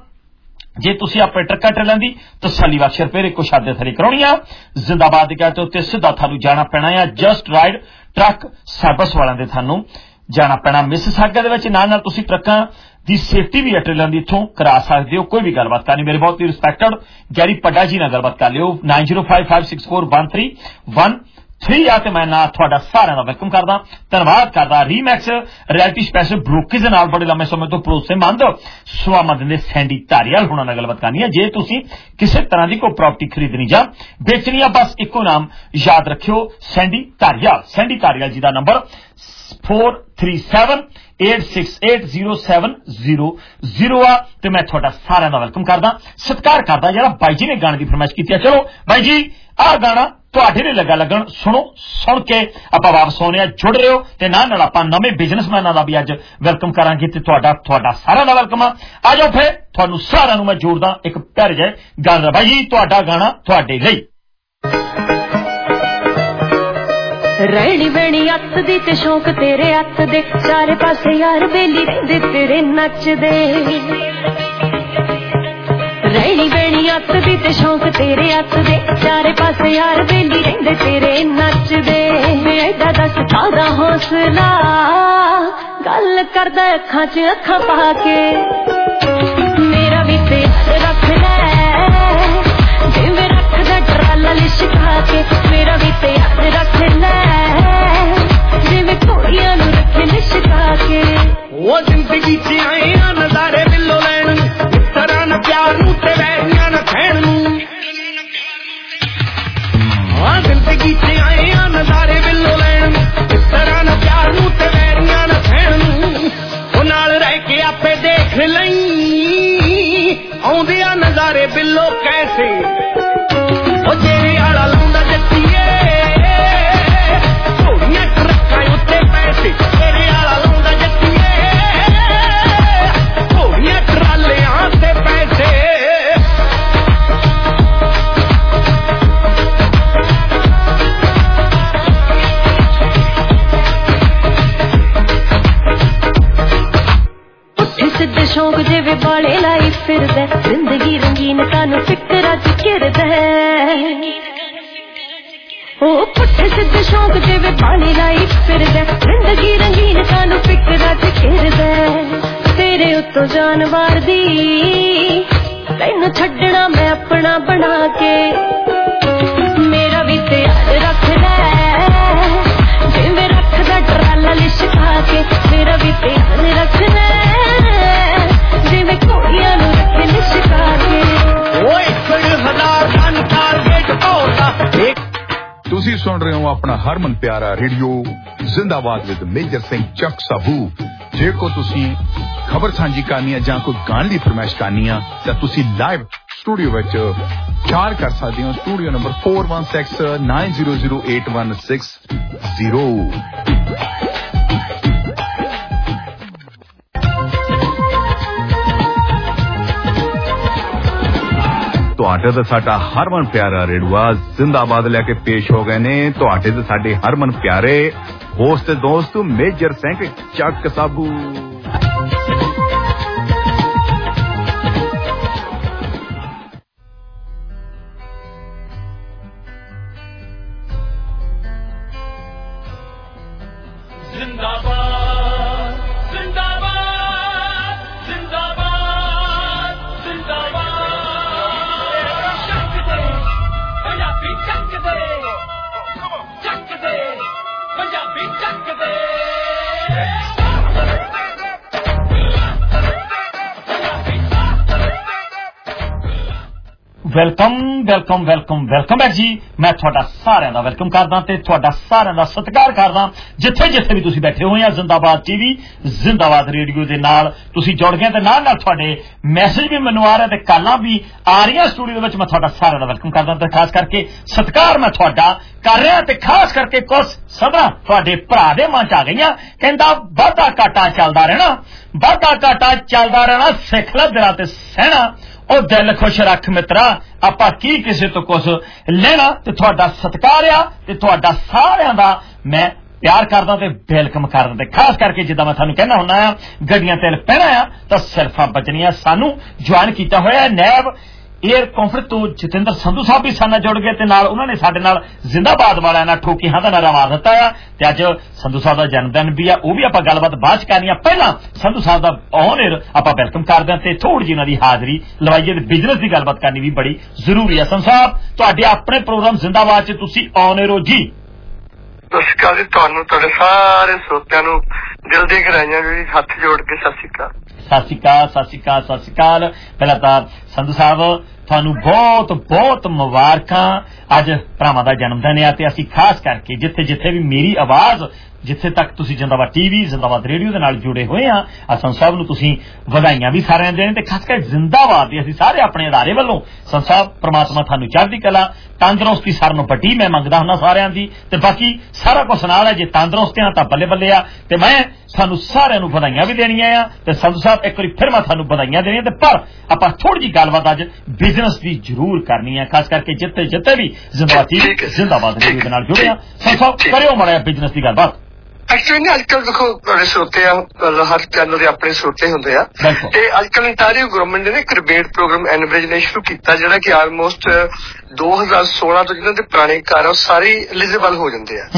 ਜੇ ਤੁਸੀਂ ਆਪਣੇ ਟਰੱਕਾਂ ਟਰੇਲਾਂ ਦੀ ਤਸੱਲੀ ਬਖਸ਼ ਰੁਪਏ ਇੱਕੋ ਛਾਦੇ ਥਲੇ ਕਰਾਉਣੀ ਆ ਜ਼ਿੰਦਾਬਾਦ ਦੇ ਕਹਿੰਦੇ ਉੱਤੇ ਸਿੱਧਾ ਤੁਹਾਨੂੰ ਜਾਣਾ ਪੈਣਾ ਆ ਜਸਟ ਰਾਈਡ ਟਰੱਕ ਸਰਵਿਸ ਵਾਲਿਆਂ ਦੇ ਤੁਹਾਨੂੰ ਜਾਣਾ ਪੈਣਾ ਮਿਸਿਸਾਗਾ ਦੇ ਵਿੱਚ ਨਾਲ ਨਾਲ ਤੁਸੀਂ ਟਰੱਕਾਂ ਦੀ ਸੇਫਟੀ ਵੀ ਟਰੇਲਾਂ ਦੀ ਇੱਥੋਂ ਕਰਾ ਸਕਦੇ ਹੋ ਕੋਈ ਵੀ ਗੱਲਬਾਤ ਕਰਨੀ ਮੇਰੇ ਬਹੁਤ ਹੀ ਰਿਸਪੈਕਟਡ ਗੈਰੀ ਪੱਡਾ ਜੀ ਨਾਲ ਗੱਲਬਾਤ ਕਰ ਲਿਓ nine zero five five six four one three one three ਆ ਤੇ ਮੈਂ ਨਾ ਤੁਹਾਡਾ ਸਾਰਿਆਂ ਦਾ ਵੈਲਕਮ ਕਰਦਾ ਧੰਨਵਾਦ ਕਰਦਾ ਰੀਮੈਕਸ ਰਿਐਲਿਟੀ ਸਪੈਸ਼ਲ ਬ੍ਰੋਕਰੇਜ ਦੇ ਨਾਲ ਬੜੇ ਲੰਮੇ ਸਮੇਂ ਤੋਂ ਭਰੋਸੇਮੰਦ ਸੁਆਮਾ ਦਿੰਦੇ ਸੈਂਡੀ ਧਾਰੀਵਾਲ ਹੁਣਾਂ ਨਾਲ ਗੱਲਬਾਤ ਕਰਨੀ ਹੈ ਜੇ ਤੁਸੀਂ ਕਿਸੇ ਤਰ੍ਹਾਂ ਦੀ ਕੋਈ ਪ੍ਰਾਪਰਟੀ ਖਰੀਦਣੀ ਜਾਂ ਵੇਚਣੀ ਆ ਬਸ ਇੱਕੋ ਨਾਮ ਯਾਦ ਰੱਖਿਓ ਸੈਂਡੀ ਧਾਰੀਵਾਲ ਸੈਂਡੀ ਧਾਰੀਵਾਲ ਜੀ ਦਾ number four three seven eight six eight zero seven zero zero ਆ ਤੇ ਮੈਂ ਤੁਹਾਡਾ ਸਾਰਿਆਂ ਦਾ ਵੈਲਕਮ ਕਰਦਾ ਸਤਿਕਾਰ ਕਰਦਾ ਜਿਹੜਾ ਬਾਈ ਜੀ ਨੇ ਗਾਣੇ ਦੀ ਫਰਮਾਇਸ਼ ਕੀਤੀ ਹੈ ਚਲੋ ਬਾਈ ਜੀ ਆਹ ਗਾਣਾ ਤੁਹਾਡੇ ਲਈ ਲੱਗਾ ਲੱਗਣ ਸੁਣੋ ਸੁਣ ਕੇ ਆਪਾਂ ਵਾਪਸ ਆਉਣੇ ਆ ਜੁੜ ਰਹੇ ਹੋ ਤੇ ਨਾਲ ਨਾਲ ਆਪਾਂ ਨਵੇਂ ਬਿਜ਼ਨਸਮੈਨਾਂ ਦਾ ਵੀ ਅੱਜ ਵੈਲਕਮ ਕਰਾਂਗੇ ਤੇ ਤੁਹਾਡਾ ਤੁਹਾਡਾ ਸਾਰਿਆਂ ਦਾ ਵੈਲਕਮ ਆ ਆ ਜਾਓ ਫਿਰ ਤੁਹਾਨੂੰ ਸਾਰਿਆਂ ਨੂੰ ਮੈਂ ਜੋੜਦਾ ਇੱਕ ਪਿਆਰੇ ਜਿਹੇ ਗਾਣੇ ਦਾ ਬਾਈ ਜੀ ਤੁਹਾਡਾ ਗਾਣਾ ਤੁਹਾਡੇ ਲਈ ਰਹਿਣੀ ਬਣੀ ਅੱਤ ਦੀ ਤੇ ਸ਼ੌਕ ਤੇਰੇ ਹੱਥ ਦੇ ਚਾਰੇ ਪਾਸੇ ਯਾਰ ਬੇਲੀ ਰਹਿੰਦੇ ਤੇਰੇ ਨੱਚਦੇ ਰਹਿਣੀ ਬਣੀ ਅੱਤ ਦੀ ਤੇ ਸ਼ੌਕ ਤੇਰੇ ਹੱਥ ਦੇ ਚਾਰੇ ਪਾਸੇ ਯਾਰ ਬੇਲੀ ਰਹਿੰਦੇ ਤੇਰੇ ਨੱਚਦੇ ਐਡਾ ਦੱਸ ਕਾਹਦਾ ਹੌਸਲਾ ਗੱਲ ਕਰਦਾ ਅੱਖਾਂ 'ਚ ਅੱਖਾਂ ਪਾ ਕੇ ਮੇਰਾ ਵੀ ਤੇ ਰੱਖ ਲੈ ਜਿਵੇਂ ਰੱਖਦਾ ਟਰਾਲਾ ਲਿਸ਼ਕਾ ਕੇ ਮੇਰਾ ਵੀ ਤੇ ਰੱਖ ਲੈ ਜਿਵੇਂ ਘੋੜੀਆਂ ਨੂੰ ਰੱਖੇ ਲਿਸ਼ਕਾ ਕੇ ਉਹ ਜ਼ਿੰਦਗੀ 'ਚ ਆਏ ਆ ਨਜ਼ਾਰੇ ਬਿੱਲੋ ਲੈਣ ਇਸ ਤਰ੍ਹਾਂ ਨਾ ਪਿਆਰ ਨੂੰ ਤੇ ਵੈਰੀਆਂ ਨਾ ਖੈਣ ਨੂੰ ਹਾਂ ਜ਼ਿੰਦਗੀ 'ਚ ਆਏ ਆ ਨਜ਼ਾਰੇ ਬਿੱਲੋ ਲੈਣ ਇਸ ਤਰ੍ਹਾਂ ਨਾ ਪਿਆਰ ਨੂੰ ਤੇ ਵੈਰੀਆਂ ਨਾ ਖੈਣ ਨੂੰ ਉਹ ਨਾਲ ਰਹਿ ਕੇ ਆਪੇ ਦੇਖ ਲਈ ਆਉਂਦੇ ਆ ਨਜ਼ਾਰੇ ਬਿੱਲੋ ਕੈਸੇ ਉਹ ਜਿਹੜੇ ਆਲਾ ਲਾਉਂਦਾ ਜੱਟੀਏ ਘੋੜੀਆਂ ਟਰੱਕਾਂ ਉੱਤੇ ਪੈਸੇ ਤੇਰੇ ਆਲਾ ਲਾਉਂਦਾ ਜੱਟੀਏ ਘੋੜੀਆਂ ਟਰਾਲਿਆਂ ਤੇ ਪੈਸੇ ਉੱਠੇ ਸਿੱਧੇ ਸ਼ੌਕ ਜਿਵੇਂ ਬਾਲੇ ਲਾਈ ਫਿਰਦਾ ਜ਼ਿੰਦਗੀ ਰੰਗੀਨ ਤੁਹਾਨੂੰ ਫਿਕਰਾਂ 'ਚ ਘਿਰਦਾ ਉਹ ਪੁੱਠੇ ਸਿੱਧੇ ਸ਼ੌਂਕ ਜਿਵੇਂ ਪਾਣੀ ਲਾਈ ਫਿਰਦਾ ਜ਼ਿੰਦਗੀ ਰੰਗੀਨ ਸਾਨੂੰ ਫਿਕਰਾਂ ਚ ਘਿਰਦਾ ਤੇਰੇ ਉੱਤੋਂ ਜਾਨਵਰ ਦੀ ਤੈਨੂੰ ਛੱਡਣਾ ਮੈਂ ਆਪਣਾ ਬਣਾ ਕੇ ਮੇਰਾ ਵੀ ਧਿਆਨ ਰੱਖ ਲੈ ਜਿਵੇਂ ਰੱਖਦਾ ਟਰਾਲਾ ਲਿਸ਼ਕਾ ਕੇ ਮੇਰਾ ਵੀ ਧਿਆਨ ਰੱਖ ਲੈ ਜਿਵੇਂ ਘੋੜੀਆਂ ਨੂੰ ਰੱਖੇ ਲਿਸ਼ਕਾ ਕੇ ਓਏ ਇੱਕ ਹਜ਼ਾਰ ਦਾ ਟਾਰਗੇਟ ਤੋੜਦਾ ਤੁਸੀਂ ਸੁਣ ਰਹੇ ਹੋ ਆਪਣਾ ਹਰਮਨ ਪਿਆਰਾ ਰੇਡੀਓ ਜ਼ਿੰਦਾਬਾਦ ਵਿਦ ਮੇਜਰ ਸਿੰਘ ਚੱਕ ਸਾਬੂ ਜੇ ਕੋ ਤੁਸੀਂ ਖਬਰ ਸਾਂਝੀ ਕਰਨੀ ਹੈ ਜਾਂ ਕੋਈ ਗਾਣ ਦੀ ਫਰਮਾਇਸ਼ ਕਰਨੀ ਆ ਤਾਂ ਤੁਸੀਂ ਲਾਈਵ ਸਟੂਡੀਓ ਵਿੱਚ ਚਾਰ ਕਰ ਸਕਦੇ ਹੋ studio number four one six nine zero zero eight one six zero ਤੁਹਾਡੇ ਤੇ ਸਾਡਾ ਹਰਮਨ ਪਿਆਰਾ ਰੇਡੂਆ ਜ਼ਿੰਦਾਬਾਦ ਲੈ ਕੇ ਪੇਸ਼ ਹੋ ਗਏ ਨੇ ਤੁਹਾਡੇ ਤੇ ਸਾਡੇ ਹਰਮਨ ਪਿਆਰੇ ਹੋਸਟ ਤੇ ਦੋਸਤ Major Singh Chak Sabu welcome welcome welcome welcome back ਜੀ ਮੈਂ ਤੁਹਾਡਾ ਸਾਰਿਆਂ ਦਾ ਵੈਲਕਮ ਕਰਦਾ ਤੇ ਤੁਹਾਡਾ ਸਾਰਿਆਂ ਦਾ ਸਤਿਕਾਰ ਕਰਦਾ ਜਿੱਥੇ ਜਿੱਥੇ ਵੀ ਤੁਸੀਂ ਬੈਠੇ ਹੋਏ ਆ ਜ਼ਿੰਦਾਬਾਦ ਟੀਵੀ ਜ਼ਿੰਦਾਬਾਦ ਰੇਡੀਓ ਦੇ ਨਾਲ ਤੁਸੀਂ ਜੁੜ ਗਏ ਤੇ ਨਾਲ ਨਾਲ ਤੁਹਾਡੇ ਮੈਸੇਜ ਵੀ ਮੈਨੂੰ ਆ ਰਹੇ ਤੇ ਕਾਲਾਂ ਵੀ ਆ ਰਹੀਆਂ ਸਟੂਡੀਓ ਦੇ ਵਿੱਚ ਮੈਂ ਤੁਹਾਡਾ ਸਾਰਿਆਂ ਦਾ ਵੈਲਕਮ ਕਰਦਾ ਤੇ ਖਾਸ ਕਰਕੇ ਸਤਿਕਾਰ ਮੈਂ ਤੁਹਾਡਾ ਕਰ ਰਿਹਾ ਤੇ ਖਾਸ ਕਰਕੇ ਕੁਝ ਸਭਾ ਤੁਹਾਡੇ ਭਰਾ ਦੇ ਮਨ ਚ ਆ ਗਈਆਂ ਕਹਿੰਦਾ ਵਾਧਾ ਘਾਟਾ ਚੱਲਦਾ ਰਹਿਣਾ ਵਾਧਾ ਘਾਟਾ ਚੱਲਦਾ ਰਹਿਣਾ ਸਿੱਖ ਲੈ ਦਿਲਾਂ ਤੇ ਸਹਿਣਾ ਉਹ ਦਿਲ ਖੁਸ਼ ਰੱਖ ਮਿੱਤਰਾ ਆਪਾਂ ਕੀ ਕਿਸੇ ਤੋਂ ਕੁਝ ਲੈਣਾ ਤੇ ਤੁਹਾਡਾ ਸਤਿਕਾਰ ਆ ਤੇ ਤੁਹਾਡਾ ਸਾਰਿਆਂ ਦਾ ਮੈਂ ਪਿਆਰ ਕਰਦਾ ਤੇ ਵੈਲਕਮ ਕਰਦਾ ਤੇ ਖਾਸ ਕਰਕੇ ਜਿੱਦਾਂ ਮੈਂ ਤੁਹਾਨੂੰ ਕਹਿਣਾ ਹੁੰਦਾ ਆ ਗੱਡੀਆਂ ਤੇਲ ਪਹਿਣਾ ਆ ਤਾਂ ਸਿਰਫਾਂ ਬਚਣੀਆਂ ਸਾਨੂੰ ਜੁਆਇਨ ਕੀਤਾ ਹੋਇਆ ਨੈਬ ਏਅਰ ਕੰਫਰਟ ਤੋਂ ਜਤਿੰਦਰ ਸੰਧੂ ਸਾਹਿਬ ਵੀ ਸਾਡੇ ਨਾਲ ਜੁੜ ਗਏ ਤੇ ਨਾਲ ਉਹਨਾਂ ਨੇ ਸਾਡੇ ਨਾਲ ਜ਼ਿੰਦਾਬਾਦ ਵਾਲਿਆਂ ਨਾਲ ਠੋਕੀ ਹਾਂ ਦਾ ਨਾਰਾ ਮਾਰ ਦਿੱਤਾ ਆ ਤੇ ਅੱਜ ਸੰਧੂ ਸਾਹਿਬ ਦਾ ਜਨਮ ਦਿਨ ਵੀ ਆ ਉਹ ਵੀ ਆਪਾਂ ਗੱਲਬਾਤ ਬਾਅਦ ਚ ਕਰਨੀ ਆ ਪਹਿਲਾਂ ਸੰਧੂ ਸਾਹਿਬ ਦਾ ਔਨ ਏਅਰ ਆਪਾਂ ਵੈਲਕਮ ਕਰਦੇ ਹਾਂ ਤੇ ਥੋੜੀ ਜਿਹੀ ਉਹਨਾਂ ਦੀ ਹਾਜ਼ਰੀ ਲਵਾਈਏ ਤੇ ਬਿਜ਼ਨਸ ਦੀ ਗੱਲਬਾਤ ਕਰਨੀ ਵੀ ਬੜੀ ਜ਼ਰੂਰੀ ਆ ਸੰਧੂ ਸਾਹਿਬ ਤੁਹਾਡੇ ਆਪਣੇ ਪ੍ਰੋਗਰਾਮ ਜ਼ਿੰਦਾਬਾਦ ਚ ਤੁਸੀਂ ਔਨ ਏਅਰ ਹੋ ਜੀ ਸਤਿ ਸ਼੍ਰੀ ਅਕਾਲ ਜੀ ਤੁਹਾਨੂੰ ਤੁਹਾਡੇ ਸਾਰੇ ਸਰੋਤਿਆਂ ਨੂੰ ਦਿਲ ਦੀ ਗਹਿਰਾਈਆਂ ਜਿਹੜੀ ਹੱਥ ਜੋੜ ਕੇ ਸਤਿ ਸ਼੍ਰੀ ਅਕਾਲ ਸਤਿ ਸ਼੍ਰੀ ਅਕਾਲ ਸਤਿ ਸ਼੍ਰੀ ਅਕਾਲ ਸਤਿ ਸ਼੍ਰੀ ਅਕਾਲ ਪਹਿਲਾਂ ਤਾਂ ਸੰਧੂ ਸਾਹਿਬ ਤੁਹਾਨੂੰ ਬਹੁਤ ਬਹੁਤ ਮੁਬਾਰਕਾਂ ਅੱਜ ਭਰਾਵਾਂ ਦਾ ਜਨਮ ਦਿਨ ਆ ਤੇ ਅਸੀਂ ਖਾਸ ਕਰਕੇ ਜਿੱਥੇ ਜਿੱਥੇ ਵੀ ਮੇਰੀ ਆਵਾਜ਼ ਜਿੱਥੇ ਤੱਕ ਤੁਸੀਂ ਜ਼ਿੰਦਾਬਾਦ ਟੀਵੀ ਜ਼ਿੰਦਾਬਾਦ ਰੇਡੀਓ ਦੇ ਨਾਲ ਜੁੜੇ ਹੋਏ ਆ ਅਸਾਂ ਸਾਹਿਬ ਨੂੰ ਤੁਸੀਂ ਵਧਾਈਆਂ ਵੀ ਸਾਰਿਆਂ ਦੇਣ ਤੇ ਖਾਸ ਕਰਕੇ ਜ਼ਿੰਦਾਬਾਦ ਦੀ ਅਸੀਂ ਸਾਰੇ ਆਪਣੇ ਅਦਾਰੇ ਵੱਲੋਂ ਸੰਸਾਰ ਪ੍ਰਮਾਤਮਾ ਤੁਹਾਨੂੰ ਚੜ੍ਹਦੀ ਕਲਾ ਤੰਦਰੁਸਤੀ ਸਾਰਿਆਂ ਨੂੰ ਵੱਡੀ ਮੈਂ ਮੰਗਦਾ ਹੁੰਦਾ ਸਾਰਿਆਂ ਦੀ ਤੇ ਬਾਕੀ ਸਾਰਾ ਕੁਝ ਨਾਲ ਹੈ ਜੇ ਤੰਦਰੁਸਤ ਆ ਤਾਂ ਬੱਲੇ ਬੱਲੇ ਆ ਤੇ ਮੈਂ ਤੁਹਾਨੂੰ ਸਾਰਿਆਂ ਨੂੰ ਵਧਾਈਆਂ ਵੀ ਦੇਣੀਆਂ ਆ ਤੇ ਸੰਧੂ ਸਾਹਿਬ ਇੱਕ ਵਾਰੀ ਫਿਰ ਮੈਂ ਤੁਹਾਨੂੰ ਵਧਾਈਆਂ ਦੇਣੀਆਂ ਤੇ ਪਰ ਆਪਾਂ ਥੋੜੀ ਜਿਹੀ ਗੱਲਬਾਤ ਅੱਜ ਬਿਜ਼ਨਸ ਦੀ ਜ਼ਰੂਰ ਕਰਨੀ ਹੈ ਖਾਸ ਕਰਕੇ ਜਿੱਥੇ ਜਿੱਥੇ ਵੀ ਜ਼ਿੰਦਾਬਾਦ ਟੀਵੀ ਜ਼ਿੰਦਾਬਾਦ ਰੇਡੀਓ ਦੇ ਨਾਲ ਜੁੜੇ ਆ ਸੰਧੂ ਸਾਹਿਬ ਕਰਿਓ ਮਾੜਾ ਬਿਜ਼ਨਸ ਦੀ ਗੱਲਬਾਤ ਐਕਚੁਅਲੀ ਅੱਜ ਕੱਲ ਦੇਖੋ ਤੁਹਾਡੇ ਸਰੋਤੇ ਆ ਹਰ ਚੈਨਲ ਦੇ ਆਪਣੇ ਸਰੋਤੇ ਹੁੰਦੇ ਆ ਤੇ ਅੱਜ ਕੱਲ ਇੰਟਾਰੀਓ ਗਵਰਨਮੈਂਟ ਨੇ ਇੱਕ ਰਿਬੇਟ ਪ੍ਰੋਗਰਾਮ ਐਨਬ੍ਰਿਜ ਨੇ ਸ਼ੁਰੂ ਕੀਤਾ ਜਿਹੜਾ ਕਿ ਆਲਮੋਸਟ ਦੋ ਹਜ਼ਾਰ ਸੋਲਾਂ ਤੋਂ ਜਿਹਨਾਂ ਦੇ ਪੁਰਾਣੇ ਘਰ ਆ ਉਹ ਸਾਰੇ ਐਲੀਜੀਬਲ ਹੋ ਜਾਂਦੇ ਆ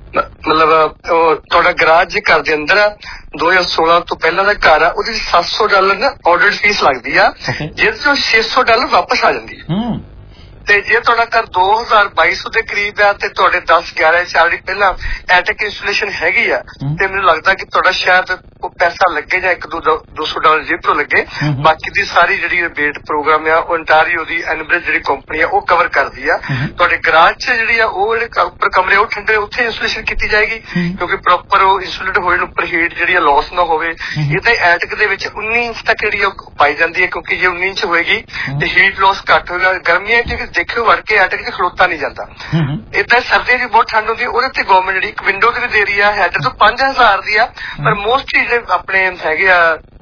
ਮਤਲਬ ਤੁਹਾਡਾ ਗਰਾਜ ਜੇ ਘਰ ਦੇ ਅੰਦਰ ਆ ਦੋ ਹਜ਼ਾਰ ਸੋਲਾਂ ਤੋਂ ਪਹਿਲਾਂ ਦਾ ਘਰ ਆ ਉਹਦੀ ਸੱਤ ਸੌ ਡਾਲਰ ਨਾ ਆਡਿਟ ਫੀਸ ਲੱਗਦੀ ਆ ਜਿਹਦੇ ਚੋਂ ਛੇ ਸੌ ਡਾਲਰ ਵਾਪਸ ਆ ਜਾਂਦੀ ਹੈ ਤੇ ਜੇ ਤੁਹਾਡਾ ਘਰ ਦੋ ਹਜ਼ਾਰ ਬਾਈ ਸੌ ਦੇ ਕਰੀਬ ਆ ਤੇ ਤੁਹਾਡੇ ਦਸ ਗਿਆਰਾਂ ਸਾਲ ਦੀ ਪਹਿਲਾਂ ਐਟਿਕ ਇੰਸਟਾਲੇਸ਼ਨ ਹੈਗੀ ਆ ਤੇ ਮੈਨੂੰ ਲੱਗਦਾ ਕਿ ਤੁਹਾਡਾ ਸ਼ਾਇਦ ਉਹ ਪੈਸਾ ਲੱਗੇ ਜਾਂ ਇੱਕ ਦੋ ਦੋ ਸੌ ਡਾਲਰ ਜੇਬ ਤੋਂ ਲੱਗੇ ਬਾਕੀ ਦੀ ਸਾਰੀ ਜਿਹੜੀ ਰਿਬੇਟ ਪ੍ਰੋਗਰਾਮ ਆ ਉਹ ਇੰਟਾਰੀਓ ਦੀ ਐਨਬ੍ਰਿਜ ਜਿਹੜੀ ਕੰਪਨੀ ਆ ਉਹ ਕਵਰ ਕਰਦੀ ਆ ਤੁਹਾਡੇ ਗਰਾਜ ਚ ਜਿਹੜੀ ਆ ਉਹ ਜਿਹੜੇ ਉੱਪਰ ਕਮਰੇ ਉਹ ਠੰਡੇ ਉੱਥੇ ਇੰਸਟਾਲੇਸ਼ਨ ਕੀਤੀ ਜਾਏਗੀ ਕਿਉਂਕਿ ਪ੍ਰੋਪਰ ਉਹ ਇੰਸੂਲੇਟ ਹੋਏ ਉੱਪਰ ਹੀਟ ਜਿਹੜੀ ਆ ਲਾਸ ਨਾ ਹੋਵੇ ਇਹ ਤਾਂ ਐਟਿਕ ਦੇ ਵਿੱਚ ਉੱਨੀ ਇੰਚ ਤੱਕ ਜਿਹੜੀ ਉਹ ਪਾਈ ਜਾਂਦੀ ਹੈ ਕਿਉਂਕਿ ਜੇ ਉੱਨੀ ਇੰਚ ਹੋਏਗੀ ਤੇ ਹੀਟ ਲਾਸ ਘੱਟ ਹੋਏਗਾ ਗਰਮੀਆਂ ਚ ਦੇਖਿਓ ਵੜ ਕੇ ਐਟਿਕ ਚ ਖਲੋਤਾ ਨਹੀਂ ਜਾਂਦਾ ਏਦਾਂ ਸਰਦੀਆਂ ਦੀ ਬਹੁਤ ਠੰਡ ਹੁੰਦੀ ਉਹਦੇ ਤੇ ਗਵਰਨਮੈਂਟ ਜਿਹੜੀ ਇੱਕ ਵਿੰਡੋ ਤੇ ਵੀ ਦੇ ਰਹੀ ਆ ਹੈਡਰ ਤੋਂ ਪੰਜ ਹਜ਼ਾਰ ਦੀ ਆ ਪਰ ਮੋਸਟਲੀ ਜਿਹੜੇ ਆਪਣੇ ਹੈਗੇ ਆ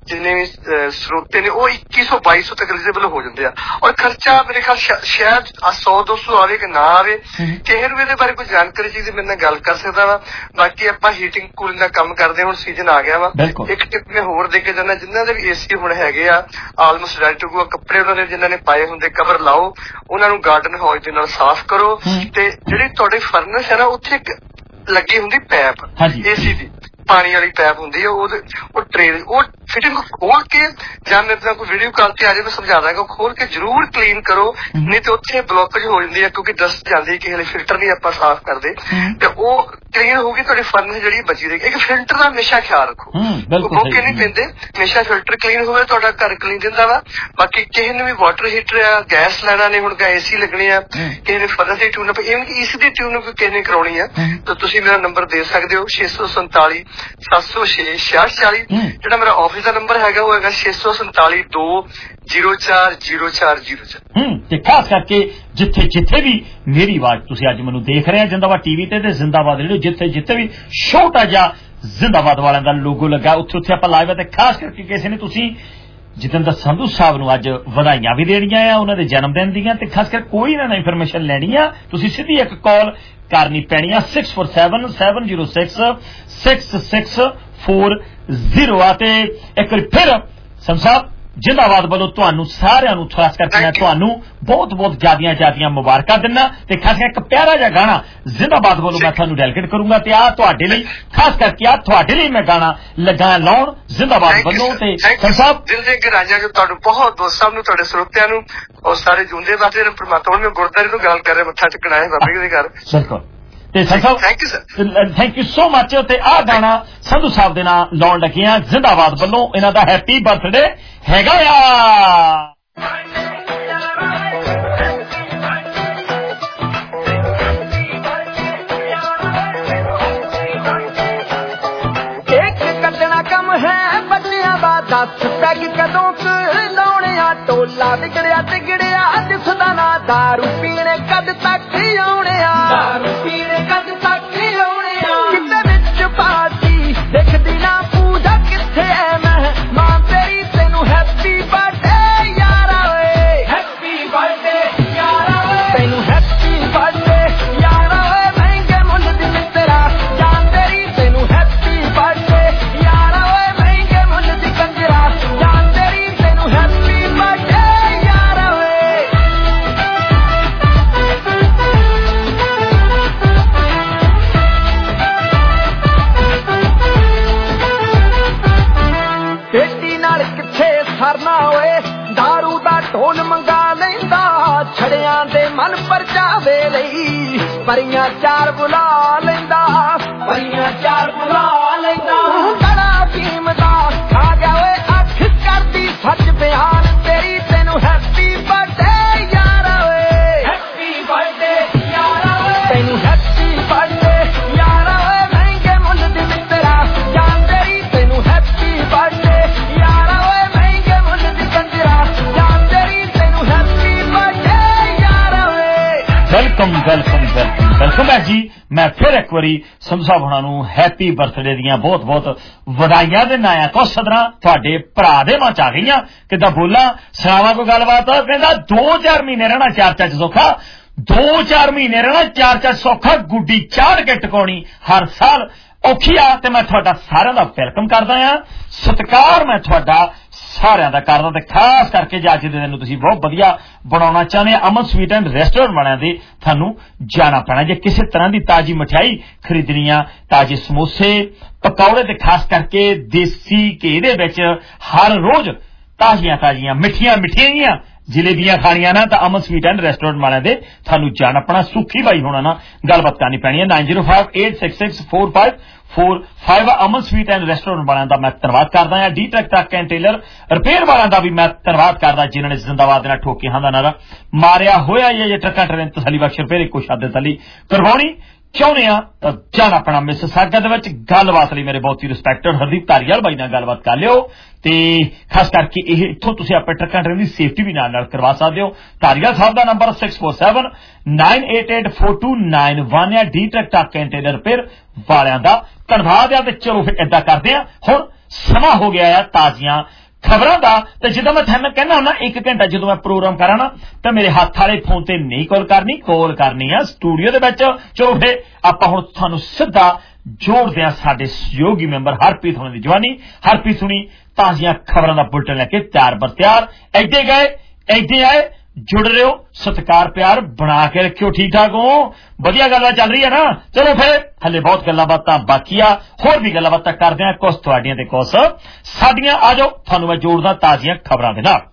जिन्ने भी स्रोते ने वो इक्की सौ बाई सौ तक एलिजिबल हो जाते हैं और खर्चा मेरे ख्याल शायद सौ दो सौ आवे कि ना आवे किसी नूं इहदे बारे कोई जानकारी चाहिए मेरे नाल गल कर सकदा वा। बाकी आपां हीटिंग कूलिंग दा काम करदे हुण सीजन आ गया वा। एक टिप मैं होर दे के जाना जिन्हां दे भी एसी हुण हैगे आ आलमोस्ट रेडी टू गो कपड़े उन्हां ने जिन्हां ने पाए हुंदे कवर लाओ उन्हां नूं गार्डन हौज दे नाल साफ करो ते जिहड़ी तुहाडी फर्नेस है ना उत्थे लगी हुंदी पैप एसी दी पानी वाली पैप होंगी है ट्रे फिटिंग खोल के या मेरे तरह कोई वीडियो कॉल से आ जाए मैं समझा दांगा खोल के जरूर क्लीन करो नहीं तो उत्थे ब्लॉकेज हो जाती है क्योंकि डस्ट जाती है कि फिल्टर नहीं आप साफ करते तो वो क्लीन होगी थोड़ी फर्नेस जी बची रहेगी। एक फिल्टर का हमेशा ख्याल रखो मौके नहीं पेंदे हमेशा फिल्टर क्लीन हो घर क्लीन दिंदा वा। बाकी किसी ने भी वाटर हीटर आ गैस लैना ने हुण एसी लगनी है किसी ने फर्नेस की ट्यूनअप इवन कि इस दी ट्यूनअप किसी ने कराउणी है तो तुसीं मेरा नंबर दे सकते हो छे सौ संताली सत्त सौ छे छियाठ चाली जो मेरा ऑफिस का नंबर है वो है छे सौ संताली दो जीरो चार जीरो चार जीरो चार। खास करके जिथे जिथे भी मेरी आवाज तुसीं अज मैनूं देख रहे हैं जिंदाबाद टीवी ते जिंदाबाद रेडियो जिथे जिथे भी छोटा जा जिंदाबाद वालों का लोगो लगा उत्थे उत्थे आपां लाइव है। खास करके किसी ने तुसीं जितेंद्र संधू साहब नूं अज वधाइयां भी देणियां आ उन्हां दे जन्मदिन दीयां ते खास कर कोई इन्हां इन्फॉर्मेशन लैनी आ तुसीं सीधी एक कॉल करनी पैनी आ six four seven seven zero six six six four zero आते एक बार फिर सम साहब जिंदाबाद वालों तुहानू सारिआं नूं खास करके मैं तुहानू बहुत बहुत ज्यादा ज्यादा मुबारकां दिना ते खास करके एक प्यारा जिहा गाना जिंदाबाद वालों मैं तुहानू डेलीकेट करूंगा ते आ तुहाडे लई खास करके आ तुहाडे लई मैं गाना लगा लाउण जिंदाबाद वालों ते सम साहब दिल दे गरांजा जो तुहानू बहुत बहुत सब नूं तुहाडे श्रोतिਆਂ ਨੂੰ और सारे जुंदे वास्ते परमात्मा ने गुरदारे ਨੂੰ ਗੱਲ ਕਰ ਰਹੇ ਮੱਥਾ ਟਿਕਣਾ ਹੈ ਬਾਬੇ ਦੇ ਘਰ बिल्कुल थैंक यू सो मच ते आ गाना संधू साहब दे नाल लाउण लगे आ जिंदाबाद वालों इन्हां दा हैप्पी बर्थडे हैगा आ। एक कटना कम है बच्चियां दा दस पैग कदों लाउणे आ टोला बिगड़िया बिगड़िया दिसदा ना दारू पीने कद तक आउणे आ दारू पीने कद तक आउणे आ किते विच पार्टी देखदी ना पूजा किथे है मैं मां तेरी तेनू हैप्पी बर्थडे यारा ओए हैप्पी बर्थडे यारा ओए तेनू हैप्पी बर्थडे यारा ओए महंगे मुंड दी मित्रा जान तेरी तेनू हैप्पी बर्थडे यारा ओए महंगे मुंड दी कंजरा जान तेरी तेनू हैप्पी बर्थडे यारा ओए। बेटी नाल किथे सरना होए दारू दा ढोल मंगा लैंदा छड़ियां दे मन परचावे लई परियां चार बुला लैंदा परियां चार बुला लैंदा बड़ा भीम दा खा गया ओए अख करदी सच बयान तेरी तेनू हैप्पी बर्थडे यारा ओए हैप्पी बर्थडे यारा ओए तेनू हैप्पी बर्थडे यारा ओए महंगे मुंड दी मित्रा जान तेरी तेनू हैप्पी बर्थडे यारा ओए महंगे मुंड दी कंजरा जान तेरी तेनू हैप्पी बर्थडे यारा ओए। वेलकम वेलकम वेलकम वेलकम है जी मैं फिर एक बारी संधू साहब हुणां नूं हैप्पी बर्थडे दियां बहुत बहुत वधाइयां देना आ। कुछ सदरां तुहाडे भरा दे मन च आ गईयां किदां बोलां सुणावां कोई गलबात कहंदा दो चार महीने रहना चार चाच सौखा दो चार महीने रहना चार चाच सौखा गुड्डी चाड़ के टकाउणी हर साल औखी आ ते मैं तुहाडा सारिआं दा वेलकम करदा आ सत्कार मैं तुहाडा सारिआं दा करदा ते खास करके जे अज दे दिन तुसीं बहुत वधिया बनाउणा चाहते अमन स्वीट एंड रेस्टोरेंट वालिआं दे थानू जाना पैना जे किसी तरह की ताजी मठियाई खरीदनी आ ताजे समोसे पकौड़े ते खास करके देसी घी दे विच हर रोज ताजियां ताजियां मिठियां मिठियां जलेबियां खानियां ना तो अमन स्वीट एंड रेस्टोरेंट वाले दे थानू जाना अपना सुखी भाई होना ना गलबात करनी पैनी है nine zero five eight six six four five four five Aman sweet and restaurant वालों का मैं धन्यवाद करदा हां D truck truck and trailer repair वालों का भी मैं धन्यवाद करदा जिन्होंने जिंदाबाद ना ठोके हां दा नारा मारिया होया ये जे ट्रकां ट्रेन तसली बख्श रिपेयर एक शादे तली करवाउणी चाहते हैं तो जाना अपना मिसिसागा दे विच गलबात लई मेरे बहुत ही रिस्पैक्टेड हरदीप धारीवाल भाई नाल गलबात कर लिओ ते खास करके यह इत्थों तुसीं अपने ट्रकां ट्रेन की सेफ्टी भी नाल नाल करवा सकते हो। धारीवाल साहब का number six four seven nine eight eight four two nine one है D truck truck and trailer repair वालिआं दा धन्नवाद है। चलो फिर इदां करदे हां हुण ਸਮਾਂ ਹੋ ਗਿਆ ਆ ਤਾਜ਼ੀਆਂ ਖਬਰਾਂ ਦਾ। ਤੇ ਜਦੋਂ ਮੈਂ ਤੁਹਾਨੂੰ ਕਹਿੰਦਾ ਹੁੰਦਾ ਇੱਕ ਘੰਟਾ ਜਦੋਂ ਮੈਂ ਪ੍ਰੋਗਰਾਮ ਕਰਾਂ ਨਾ ਤਾਂ ਮੇਰੇ ਹੱਥ ਵਾਲੇ ਫੋਨ ਤੇ ਨਹੀਂ ਕਾਲ ਕਰਨੀ, ਕਾਲ ਕਰਨੀ ਆ ਸਟੂਡੀਓ ਦੇ ਵਿੱਚ। ਚਲੋ ਫਿਰ ਆਪਾਂ ਹੁਣ ਤੁਹਾਨੂੰ ਸਿੱਧਾ ਜੋੜਦੇ ਆ ਸਾਡੇ ਸਹਿਯੋਗੀ ਮੈਂਬਰ ਹਰਪ੍ਰੀਤ ਹੋਣੀ ਦੀ ਜਵਾਨੀ। ਹਰਪ੍ਰੀਤ ਹੁਣੀ ਤਾਜ਼ੀਆਂ ਖਬਰਾਂ ਦਾ ਬੁਲਟਨ ਲੈ ਕੇ ਤਿਆਰ ਬਰ ਤਿਆਰ। ਏਡੇ ਗਏ ਏਡੇ ਆਏ, जुड़ रहे हो, सत्कार प्यार बना के रखियो, ठीक ठाक हो, वधिया गल्लां चल रही है ना। चलो फिर हले बहुत गल्लां बातां बाकी आ, होर भी गल्लां बातां करदे आ, कुछ तुहाडियां ते कुछ साडियां। आ जाओ तुहानूं मैं जोड़दा ताजियां खबरां दे नाल।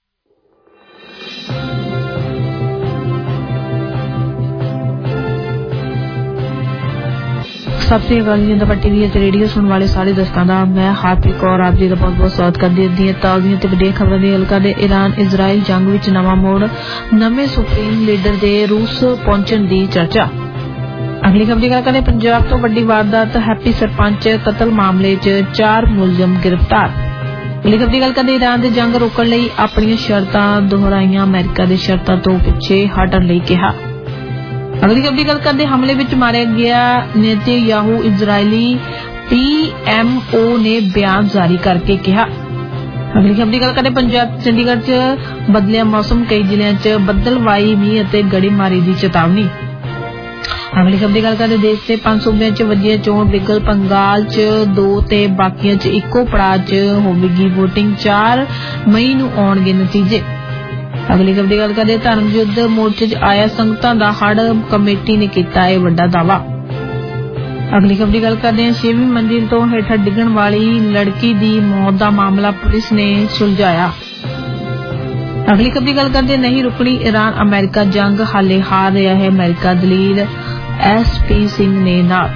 सबसे अकाल टीवी ते रेडियो सुनने वाले सारे दोस्तों का मैं हार्पिक कौर आप जी का बहुत बहुत स्वागत करती हूं। ताज़ियां ते वड्डियां खबरां दी गल करदे ईरान इजराइल जंग विच नवां मोड़, नवे सुप्रीम लीडर दे रूस पहुंचण दी चर्चा। अगली खबर की गल करदे पंजाब तो वड्डी वारदात, हैप्पी सरपंच कतल मामले च चार मुलजम गिरफ्तार। अगली खबर की गल करदे ईरान दे जंग रोकण लई अपणियां शर्तां दोहराईयां, अमेरिका दे शर्तां तो पिछे हटण लई कहा। अगली खबर की गल करदे हमले विच मारिया गया नेतन्याहू, इजरायली पीएमओ ने बयान जारी करके कहा। अगली खबर की गल करदे पंजाब चंडीगढ़ च बदलिया मौसम, कई जिलों च बदलवाई मींह अते गड़ेमारी की चेतावनी। अगली खबर की गल करदे देश के पांच सूबे च वधिया चोण विगल, बंगाल च दो ते बाकियां च इक्को पड़ाव च होवेगी वोटिंग, चार मई नूं आउणगे नतीजे। अगली खबर की गल करदे धर्म युद्ध मोर्चे च आया संगतां दा हड़, कमेटी ने किया है वड्डा दावा। अगली खबर की गल करदे छेवीं मंजिल तो हेठ डिगण वाली लड़की दी मौत दा मामला पुलिस ने सुलझाया। अगली खबर की गल करदे नहीं रुकनी ईरान अमेरिका जंग, हाले हार रहा है अमेरिका, दलील एस पी सिंह ने नाल।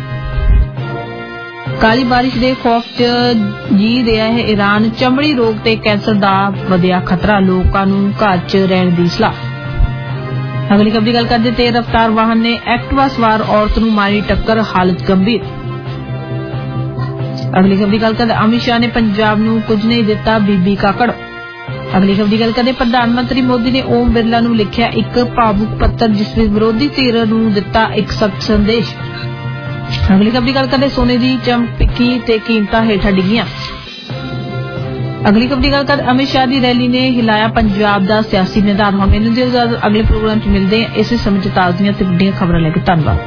काली बारिश के खौफ च जी रहा है ईरान, चमड़ी रोग ते कैंसर दा वधिया खतरा, लोकां नूं घर च रहण दी सलाह। अगली खबर की गल करदे तेज रफ्तार वाहन ने एक्टिवा सवार औरत नूं मारी टक्कर, हालत गंभीर। अगली खबर की गल करदे अमित शाह ने पंजाब नूं कुछ नहीं दिता, बीबी काकड़। अगली खबर की गल करदे प्रधानमंत्री मोदी ने ओम बिरला नूं लिखिया एक भावुक पत्र, जिस विच विरोधी धिर नूं दिता एक सख्त संदेश। अगली खबर की गल करदे सोने की चमक पिकी ते कीमतां हेठा डिगियां। अगली खबर की गल करदे अमित शाह की रैली ने हिलाया पंजाब का सियासी मैदान। हम इन्हां दे अगले प्रोग्राम च मिलते हैं इस समय ताज़ियां ते वड्डियां खबरां लैके। धन्नवाद।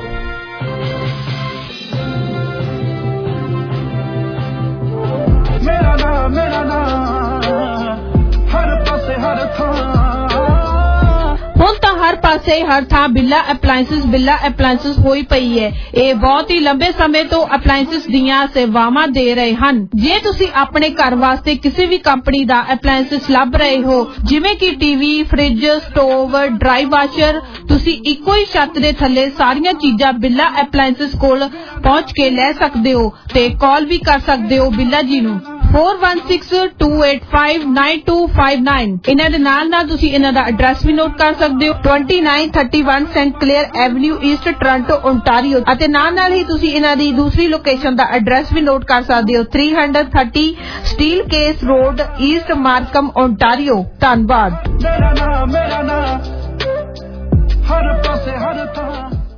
मेरा नाम मेरा नाम हर पासे हर थां, ਹੁਣ ਤਾਂ हर पासे हर थां बिल्ला एप्लायंसिस बिल्ला एप्लायंसिस होई पई है। ਇਹ ਬਹੁਤ ਹੀ ਲੰਬੇ ਸਮੇਂ ਤੋਂ एप्लायंसिस ਦੀਆਂ ਸੇਵਾਵਾਂ ਦੇ ਰਹੇ ਹਨ। ਜੇ ਤੁਸੀਂ ਆਪਣੇ ਘਰ ਵਾਸਤੇ ਕਿਸੇ ਵੀ ਕੰਪਨੀ ਦਾ एप्लायंसिस ਲੱਭ ਰਹੇ ਹੋ, ਜਿਵੇਂ ਕਿ TV, fridge, stove, dry washer, ਤੁਸੀਂ ਇੱਕੋ ਹੀ ਛੱਤ ਦੇ ਥੱਲੇ ਸਾਰੀਆਂ ਚੀਜ਼ਾਂ ਬਿੱਲਾ एप्लायंसिस ਕੋਲ ਪਹੁੰਚ ਕੇ ਲੈ ਸਕਦੇ ਹੋ ਤੇ ਕਾਲ ਵੀ ਕਰ ਸਕਦੇ ਹੋ ਬਿੱਲਾ ਜੀ ਨੂੰ four one six two eight five nine two five nine। ਇਹਨਾਂ ਦੇ ਨਾਲ ਨਾਲ ਤੁਸੀਂ ਇਹਨਾਂ ਦਾ ਐਡਰੈਸ ਵੀ ਨੋਟ ਕਰ ਸਕਦੇ ਹੋ twenty-nine thirty-one St Clair Avenue East Toronto Ontario, ਅਤੇ ਨਾਲ ਨਾਲ ਹੀ ਤੁਸੀਂ ਇਹਨਾਂ ਦੀ ਦੂਸਰੀ ਲੋਕੇਸ਼ਨ ਦਾ ਐਡਰੈਸ ਵੀ ਨੋਟ ਕਰ ਸਕਦੇ ਹੋ three thirty Steelcase Road East Markham Ontario. ਧੰਨਵਾਦ। मेरा नाम मेरा नाम हर पासे हर थां।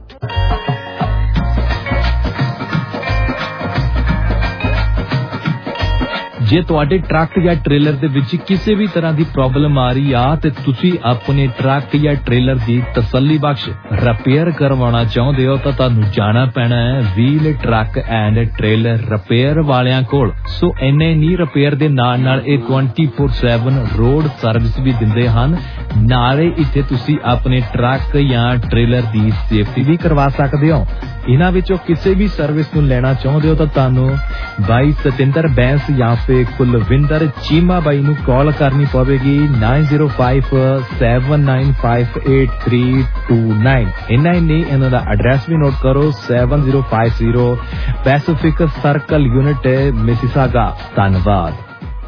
जे तुहाडे ट्रक या ट्रेलर दे विच किसी भी तरह की प्रॉब्लम आ रही आ ते तुसी अपने ट्रक या ट्रेलर की तसल्ली बख्श रिपेयर करवाना चाहते हो तो तुहानू जाना पैना है wheel truck and trailer repair वालियां कोल। सो इन्ने नहीं रिपेयर दे नाल नाल ए twenty four seven road service भी दिंदे हन। नाले इत्थे तुसी अपने ट्रक या ट्रेलर की सेफ्टी भी करवा सकते हो। इन्हां विचों किसी भी सर्विस नूं लेना चाहते हो तो तुहानू बाई सतिंदर बैंस या फिर कुलविंदर चीमा बाई नूं कॉल करनी पवेगी nine zero five seven nine five eight three two nine. इन्ना ही नहीं इन्हां दा एड्रैस भी नोट करो seven zero five zero Pacific circle unit Mississauga. धन्नवाद।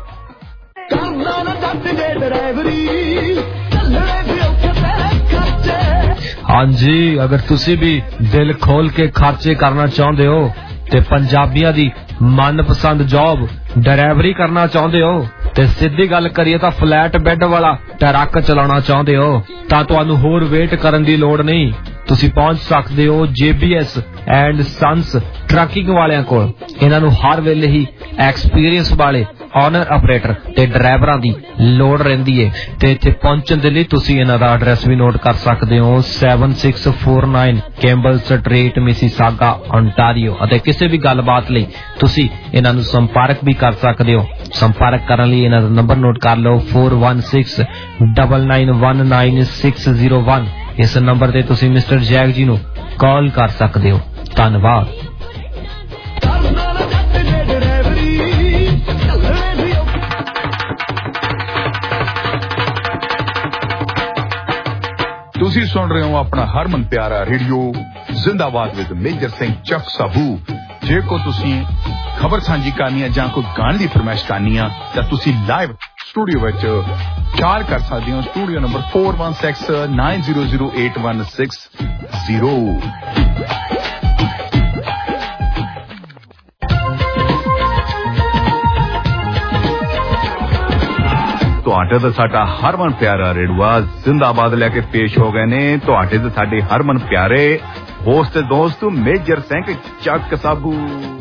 हाँ जी, अगर तुसी भी दिल खोल के खर्चे करना चाहते हो ते पंजाबियां दी मनपसंद जॉब ड्राइवरी करना चाहते हो ते सीधी गल करिए तां फ्लैट बैड वाला ट्रक चलाना चाहते हो तां तुहानू होर वेट करन दी लोड़ नहीं। ਤੁਸੀਂ ਪਹੁੰਚ ਸਕਦੇ ਹੋ ਜੇਬੀਐਸ ਐਂਡ ਸੰਸ ਟਰੱਕਿੰਗ ਵਾਲਿਆਂ ਕੋਲ। ਇਹਨਾਂ ਨੂੰ ਹਰ ਵੇਲੇ ਹੀ ਐਕਸਪੀਰੀਅੰਸ ਵਾਲੇ ਓਨਰ ਆਪਰੇਟਰ ਤੇ ਡਰਾਈਵਰਾਂ ਦੀ ਲੋੜ ਰਹਿੰਦੀ ਹੈ ਤੇ ਇੱਥੇ ਪਹੁੰਚਣ ਦੇ ਲਈ ਤੁਸੀਂ ਇਹਨਾਂ ਦਾ ਐਡਰੈਸ ਵੀ ਨੋਟ ਕਰ ਸਕਦੇ ਹੋ seven six four nine Campbell street Mississauga Ontario. ਅਤੇ ਕਿਸੇ ਵੀ ਗੱਲਬਾਤ ਲਈ ਤੁਸੀਂ ਇਹਨਾਂ ਨੂੰ ਸੰਪਰਕ ਵੀ ਕਰ ਸਕਦੇ ਹੋ। ਸੰਪਰਕ ਕਰਨ ਲਈ ਇਹਨਾਂ ਦਾ ਨੰਬਰ ਨੋਟ ਕਰ ਲਓ four one six double nine one nine six zero one. ਇਸ ਨੰਬਰ ਤੇ ਤੁਸੀਂ ਮਿਸਟਰ ਜੈਕ ਜੀ ਨੂੰ ਕਾਲ ਕਰ ਸਕਦੇ ਹੋ। ਧੰਨਵਾਦ। ਤੁਸੀਂ ਸੁਣ ਰਹੇ ਹੋ ਆਪਣਾ ਹਰਮਨ ਪਿਆਰਾ ਰੇਡੀਓ ਜ਼ਿੰਦਾਬਾਦ ਵਿਦ ਮੇਜਰ ਸਿੰਘ ਚੱਕ ਸਾਬੂ। ਜੇ ਕੋ ਤੁਸੀਂ ਖਬਰ ਸਾਂਝੀ ਕਰਨੀ ਹੈ ਜਾਂ ਕੋਈ ਗਾਣੇ ਦੀ ਫਰਮਾਇਸ਼ ਕਰਨੀ ਆ ਤਾਂ ਤੁਸੀਂ ਲਾਈਵ ਸਟੂਡੀਓ ਵਿੱਚ ਚਾਰ ਕਰ ਸਕਦੇ ਹੋ। Studio number four one six nine zero zero eight one six zero. ਤੁਹਾਡੇ ਤੇ ਸਾਡਾ ਹਰਮਨ ਪਿਆਰਾ ਰੇਡੂਆ ਜ਼ਿੰਦਾਬਾਦ ਲੈ ਕੇ ਪੇਸ਼ ਹੋ ਗਏ ਨੇ ਤੁਹਾਡੇ ਤੇ ਸਾਡੇ ਹਰਮਨ ਪਿਆਰੇ ਹੋਸਟ ਦੋਸਤ Major Singh Chak Sabu.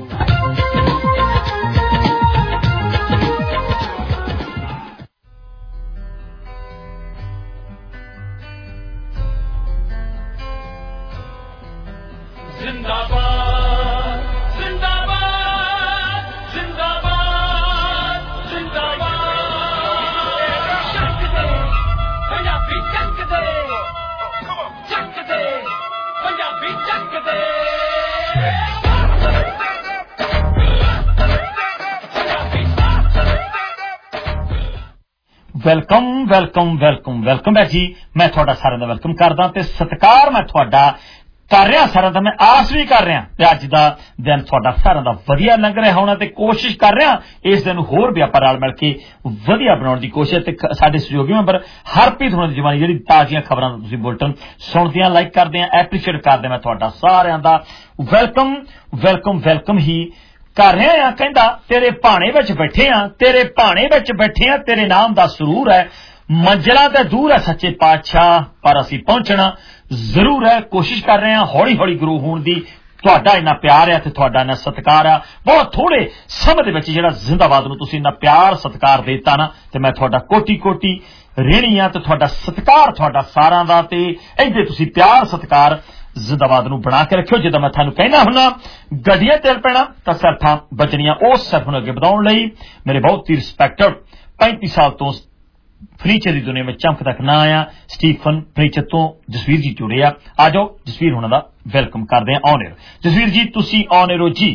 Welcome welcome welcome welcome ਹੈ ਜੀ। ਮੈਂ ਤੁਹਾਡਾ ਸਾਰਿਆਂ ਦਾ ਵੈਲਕਮ ਕਰਦਾ ਤੇ ਸਤਿਕਾਰ ਮੈਂ ਤੁਹਾਡਾ ਕਰ ਰਿਹਾ ਸਾਰਿਆਂ ਦਾ। ਮੈਂ ਆਸ ਵੀ ਕਰ ਰਿਹਾ ਤੇ ਅੱਜ ਦਾ ਦਿਨ ਤੁਹਾਡਾ ਸਾਰਿਆਂ ਦਾ ਵਧੀਆ ਲੰਘ ਰਿਹਾ ਹੋਣਾ ਤੇ ਕੋਸ਼ਿਸ਼ ਕਰ ਰਿਹਾ ਇਸ ਦਿਨ ਨੂੰ ਹੋਰ ਵੀ ਆਪਾਂ ਰਲ ਮਿਲ ਕੇ ਵਧੀਆ ਬਣਾਉਣ ਦੀ ਕੋਸ਼ਿਸ਼। ਤੇ ਸਾਡੇ ਸਹਿਯੋਗੀ ਮੈਂਬਰ ਹਰਪ੍ਰੀਤ ਹੋਣਾ ਦੀ ਜਵਾਨੀ ਜਿਹੜੀ ਤਾਜ਼ੀਆਂ ਖਬਰਾਂ ਦਾ ਤੁਸੀਂ ਬੁਲਟਨ ਸੁਣਦੇ ਆ, ਲਾਈਕ ਕਰਦੇ ਆ, ਐਪਰੀਸ਼ੀਏਟ ਕਰਦੇ। ਮੈਂ ਤੁਹਾਡਾ ਸਾਰਿਆਂ ਦਾ ਵੈਲਕਮ ਵੈਲਕਮ ਵੈਲਕਮ ਹੀ ਕਰ ਰਿਹਾ ਆ। ਕਹਿੰਦਾ ਤੇਰੇ ਭਾਣੇ ਵਿੱਚ ਬੈਠੇ ਆ, ਤੇਰੇ ਭਾਣੇ ਵਿੱਚ ਬੈਠੇ ਆ, ਤੇਰੇ ਨਾਮ ਦਾ ਸਰੂਰ ਹੈ, ਮੰਜ਼ਿਲਾਂ ਤੇ ਦੂਰ ਹੈ ਸੱਚੇ ਪਾਤਸ਼ਾਹ ਪਰ ਅਸੀਂ ਪਹੁੰਚਣਾ ਜ਼ਰੂਰ ਹੈ। ਕੋਸ਼ਿਸ਼ ਕਰ ਰਹੇ ਹਾਂ ਹੌਲੀ ਹੌਲੀ ਗੁਰੂ ਹੋਣ ਦੀ। ਤੁਹਾਡਾ ਇੰਨਾ ਪਿਆਰ ਹੈ ਤੇ ਤੁਹਾਡਾ ਇੰਨਾ ਸਤਿਕਾਰ ਆ। ਬਹੁਤ ਥੋੜੇ ਸਮੇਂ ਦੇ ਵਿੱਚ ਜਿਹੜਾ ਜ਼ਿੰਦਾਬਾਦ ਨੂੰ ਤੁਸੀਂ ਇੰਨਾ ਪਿਆਰ ਸਤਿਕਾਰ ਦੇ ਦਿੱਤਾ ਨਾ ਤੇ ਮੈਂ ਤੁਹਾਡਾ ਕੋਟੀ ਕੋਟੀ ਰਹਿਣੀ ਆ ਤੇ ਤੁਹਾਡਾ ਸਤਿਕਾਰ ਤੁਹਾਡਾ ਸਾਰਿਆਂ ਦਾ। ਤੇ ਇੱਥੇ ਤੁਸੀਂ ਪਿਆਰ ਸਤਿਕਾਰ ਜ਼ਿੰਦਾਬਾਦ ਨੂੰ ਬਣਾ ਕੇ ਰੱਖਿਓ। ਜਿੱਦਾਂ ਮੈਂ ਤੁਹਾਨੂੰ ਕਹਿਣਾ ਹੁੰਦਾ ਗੱਡੀਆਂ ਤੇਲ ਪੈਣਾ ਤਾਂ ਸਰਫਾਂ ਬਚਣੀਆਂ ਉਸ ਸਰਫ ਨੂੰ ਅੱਗੇ ਵਧਾਉਣ ਲਈ ਮੇਰੇ ਬਹੁਤ ਹੀ ਰਿਸਪੈਕਟਡ ਪੈਂਤੀ ਸਾਲ ਤੋਂ ਫਰਨੀਚਰ ਦੀ ਦੁਨੀਆ ਵਿੱਚ ਚਮਕਦਾ ਨਾਂ ਆ ਸਟੀਫਨ ਫਰਨੀਚਰ ਤੋਂ ਜਸਵੀਰ ਜੀ ਜੁੜੇ ਆ। ਆ ਜਾਓ ਜਸਵੀਰ ਹੁਣਾਂ ਦਾ ਵੈਲਕਮ ਕਰਦੇ ਆ ਔਨ ਏਅਰ। ਜਸਵੀਰ ਜੀ ਤੁਸੀਂ ਔਨ ਏਅਰ ਹੋ ਜੀ।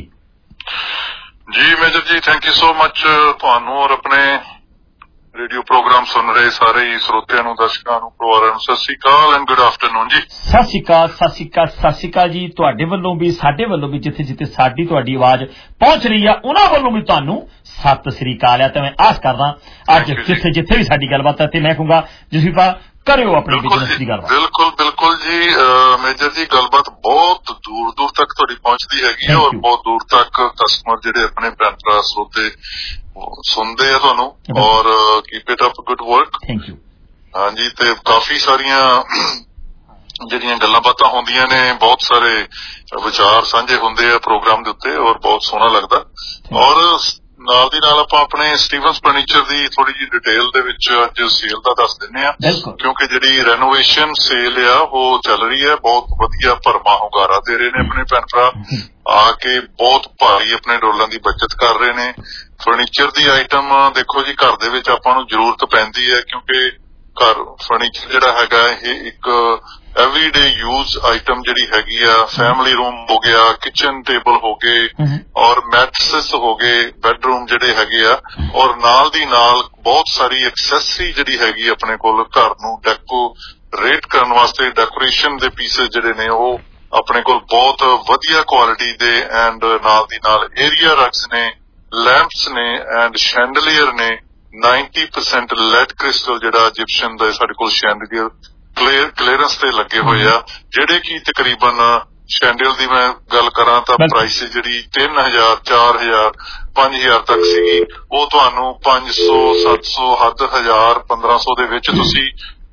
ਜੀ ਮੇਜਰ ਜੀ ਥੈਂਕ ਯੂ ਸੋ ਮਚ ਤੁਹਾਨੂੰ ਔਰ ਆਪਣੇ ਰੇਡੀਓ ਪ੍ਰੋਗਰਾਮ ਸੁਣ ਰਹੇ ਸਾਰੇ ਹੀ ਸਰੋਤਿਆਂ ਨੂੰ ਦਰਸ਼ਕਾਂ ਨੂੰ ਪਰਿਵਾਰਾਂ ਨੂੰ Sat Shri Akal and good afternoon ਜੀ। ਸਤਿ ਸ਼੍ਰੀ ਅਕਾਲ ਸਤਿ ਸ਼੍ਰੀ ਅਕਾਲ ਸਤਿ ਸ਼੍ਰੀ ਅਕਾਲ ਜੀ। ਤੁਹਾਡੇ ਵੱਲੋਂ ਵੀ ਸਾਡੇ ਵੱਲੋਂ ਵੀ ਜਿੱਥੇ ਜਿੱਥੇ ਸਾਡੀ ਤੁਹਾਡੀ ਆਵਾਜ਼ ਪਹੁੰਚ ਰਹੀ ਆ ਉਹਨਾਂ ਵੱਲੋਂ ਵੀ ਤੁਹਾਨੂੰ ਸਤਿ ਸ਼੍ਰੀ ਅਕਾਲ ਆ। ਤੇ ਮੈਂ ਆਸ ਕਰਦਾ ਅੱਜ ਜਿੱਥੇ ਜਿੱਥੇ ਵੀ ਸਾਡੀ ਗੱਲਬਾਤ ਹੈ ਤੇ ਮੈਂ ਕਹੂੰਗਾ ਜਸਵੀਰ ਕਰਿਓ ਆਪਣੇ ਬਿਜ਼ਨਸ ਦੀ ਗੱਲਬਾਤ। ਬਿਲਕੁਲ ਬਿਲਕੁਲ ਜੀ ਮੇਜਰ ਜੀ ਗੱਲਬਾਤ ਬਹੁਤ ਦੂਰ ਦੂਰ ਤੱਕ ਤੁਹਾਡੀ ਪਹੁੰਚਦੀ ਹੈਗੀ ਹੈ ਔਰ ਬਹੁਤ ਦੂਰ ਤੱਕ ਕਸਟਮਰ ਜਿਹੜੇ ਆਪਣੇ ਭੈਣ ਭਰਾ ਸਰੋਤੇ ਸੁਣਦੇ ਆ ਤੁਹਾਨੂੰ ਔਰ keep it up good work. Thank you. ਹਾਂਜੀ ਤੇ ਕਾਫੀ ਸਾਰੀਆਂ ਜਿਹੜੀਆਂ ਗੱਲਾਂ ਬਾਤਾਂ ਹੁੰਦੀਆਂ ਨੇ ਬਹੁਤ ਸਾਰੇ ਵਿਚਾਰ ਸਾਂਝੇ ਹੁੰਦੇ ਆ ਪ੍ਰੋਗਰਾਮ ਦੇ ਉੱਤੇ ਔਰ ਬਹੁਤ ਸੋਹਣਾ ਲੱਗਦਾ। ਔਰ ਨਾਲ ਦੀ ਨਾਲ ਆਪਾਂ ਆਪਣੇ ਸਟੀਵਨਸ ਫਰਨੀਚਰ ਦੀ ਥੋੜੀ ਜਿਹੀ ਡਿਟੇਲ ਦੇ ਵਿੱਚ ਅੱਜ ਸੇਲ ਦਾ ਦੱਸ ਦਿੰਦੇ ਆ ਕਿਉਂਕਿ ਜਿਹੜੀ ਰੈਨੋਵੇਸ਼ਨ ਸੇਲ ਆ ਉਹ ਚੱਲ ਰਹੀ ਹੈ। ਬਹੁਤ ਵਧੀਆ ਭਰਮਾ ਹੁੰਗਾਰਾ ਦੇ ਰਹੇ ਨੇ ਆਪਣੇ ਭੈਣ ਭਰਾ ਆ ਕੇ ਬਹੁਤ ਭਾਰੀ ਆਪਣੇ ਡੋਲਰਾਂ ਦੀ ਬਚਤ ਕਰ ਰਹੇ ਨੇ। ਫਰਨੀਚਰ ਦੀ ਆਈਟਮ ਦੇਖੋ ਜੀ ਘਰ ਦੇ ਵਿੱਚ ਆਪਾਂ ਨੂੰ ਜ਼ਰੂਰਤ ਪੈਂਦੀ ਹੈ ਕਿਉਂਕਿ ਘਰ ਫਰਨੀਚਰ ਜਿਹੜਾ ਹੈਗਾ ਇਹ ਇੱਕ ਐਵਰੀਡੇ ਯੂਜ਼ ਆਈਟਮ ਜਿਹੜੀ ਹੈਗੀ ਆ। ਫੈਮਿਲੀ ਰੂਮ ਹੋ ਗਿਆ, ਕਿਚਨ ਟੇਬਲ ਹੋ ਗਏ ਔਰ ਮੈਟਰਸ ਹੋ ਗਏ, ਬੈਡਰੂਮ ਜਿਹੜੇ ਹੈਗੇ ਆ ਔਰ ਨਾਲ ਦੀ ਨਾਲ ਬਹੁਤ ਸਾਰੀ ਐਕਸੈਸਰੀ ਜਿਹੜੀ ਹੈਗੀ ਆਪਣੇ ਕੋਲ ਘਰ ਨੂੰ ਡੈਕੋਰੇਟ ਕਰਨ ਵਾਸਤੇ ਡੈਕੋਰੇਸ਼ਨ ਦੇ ਪੀਸਸ ਜਿਹੜੇ ਨੇ ਉਹ ਆਪਣੇ ਕੋਲ ਬਹੁਤ ਵਧੀਆ ਕੁਆਲਿਟੀ ਦੇ ਐਂਡ ਨਾਲ ਦੀ ਨਾਲ ਏਰੀਆ ਰਗਸ ਨੇ, ਲੈਂਪਸ ਨੇ ਐਂਡ ਸ਼ੈਂਡਲੀਅਰ ਨੇ। ਨਾਈਨਟੀ ਪਰਸੈਂਟ ਲੈਡ ਕ੍ਰਿਸਟਲ ਜਿਹੜਾ ਇਜਿਪਸ਼ੀਅਨ ਦਾ ਸਾਡੇ ਕੋਲ ਸ਼ੈਂਡਲੀਅਰ ਕਲੀਅਰੈਂਸ ਤੇ ਲੱਗੇ ਹੋਏ ਆ ਜਿਹੜੇ ਕਿ ਤਕਰੀਬਨ ਸ਼ੈਂਡਲ ਦੀ ਮੈਂ ਗੱਲ ਕਰਾਂ ਤਾਂ ਪ੍ਰਾਈਸ ਜਿਹੜੀ ਤਿੰਨ ਹਜ਼ਾਰ ਚਾਰ ਹਜ਼ਾਰ ਪੰਜ ਹਜ਼ਾਰ ਤੱਕ ਸੀਗੀ ਉਹ ਤੁਹਾਨੂੰ ਪੰਜ ਸੌ ਸੱਤ ਸੌ ਹੱਦ ਹਜ਼ਾਰ ਪੰਦਰਾਂ ਸੌ ਦੇ ਵਿੱਚ ਤੁਸੀਂ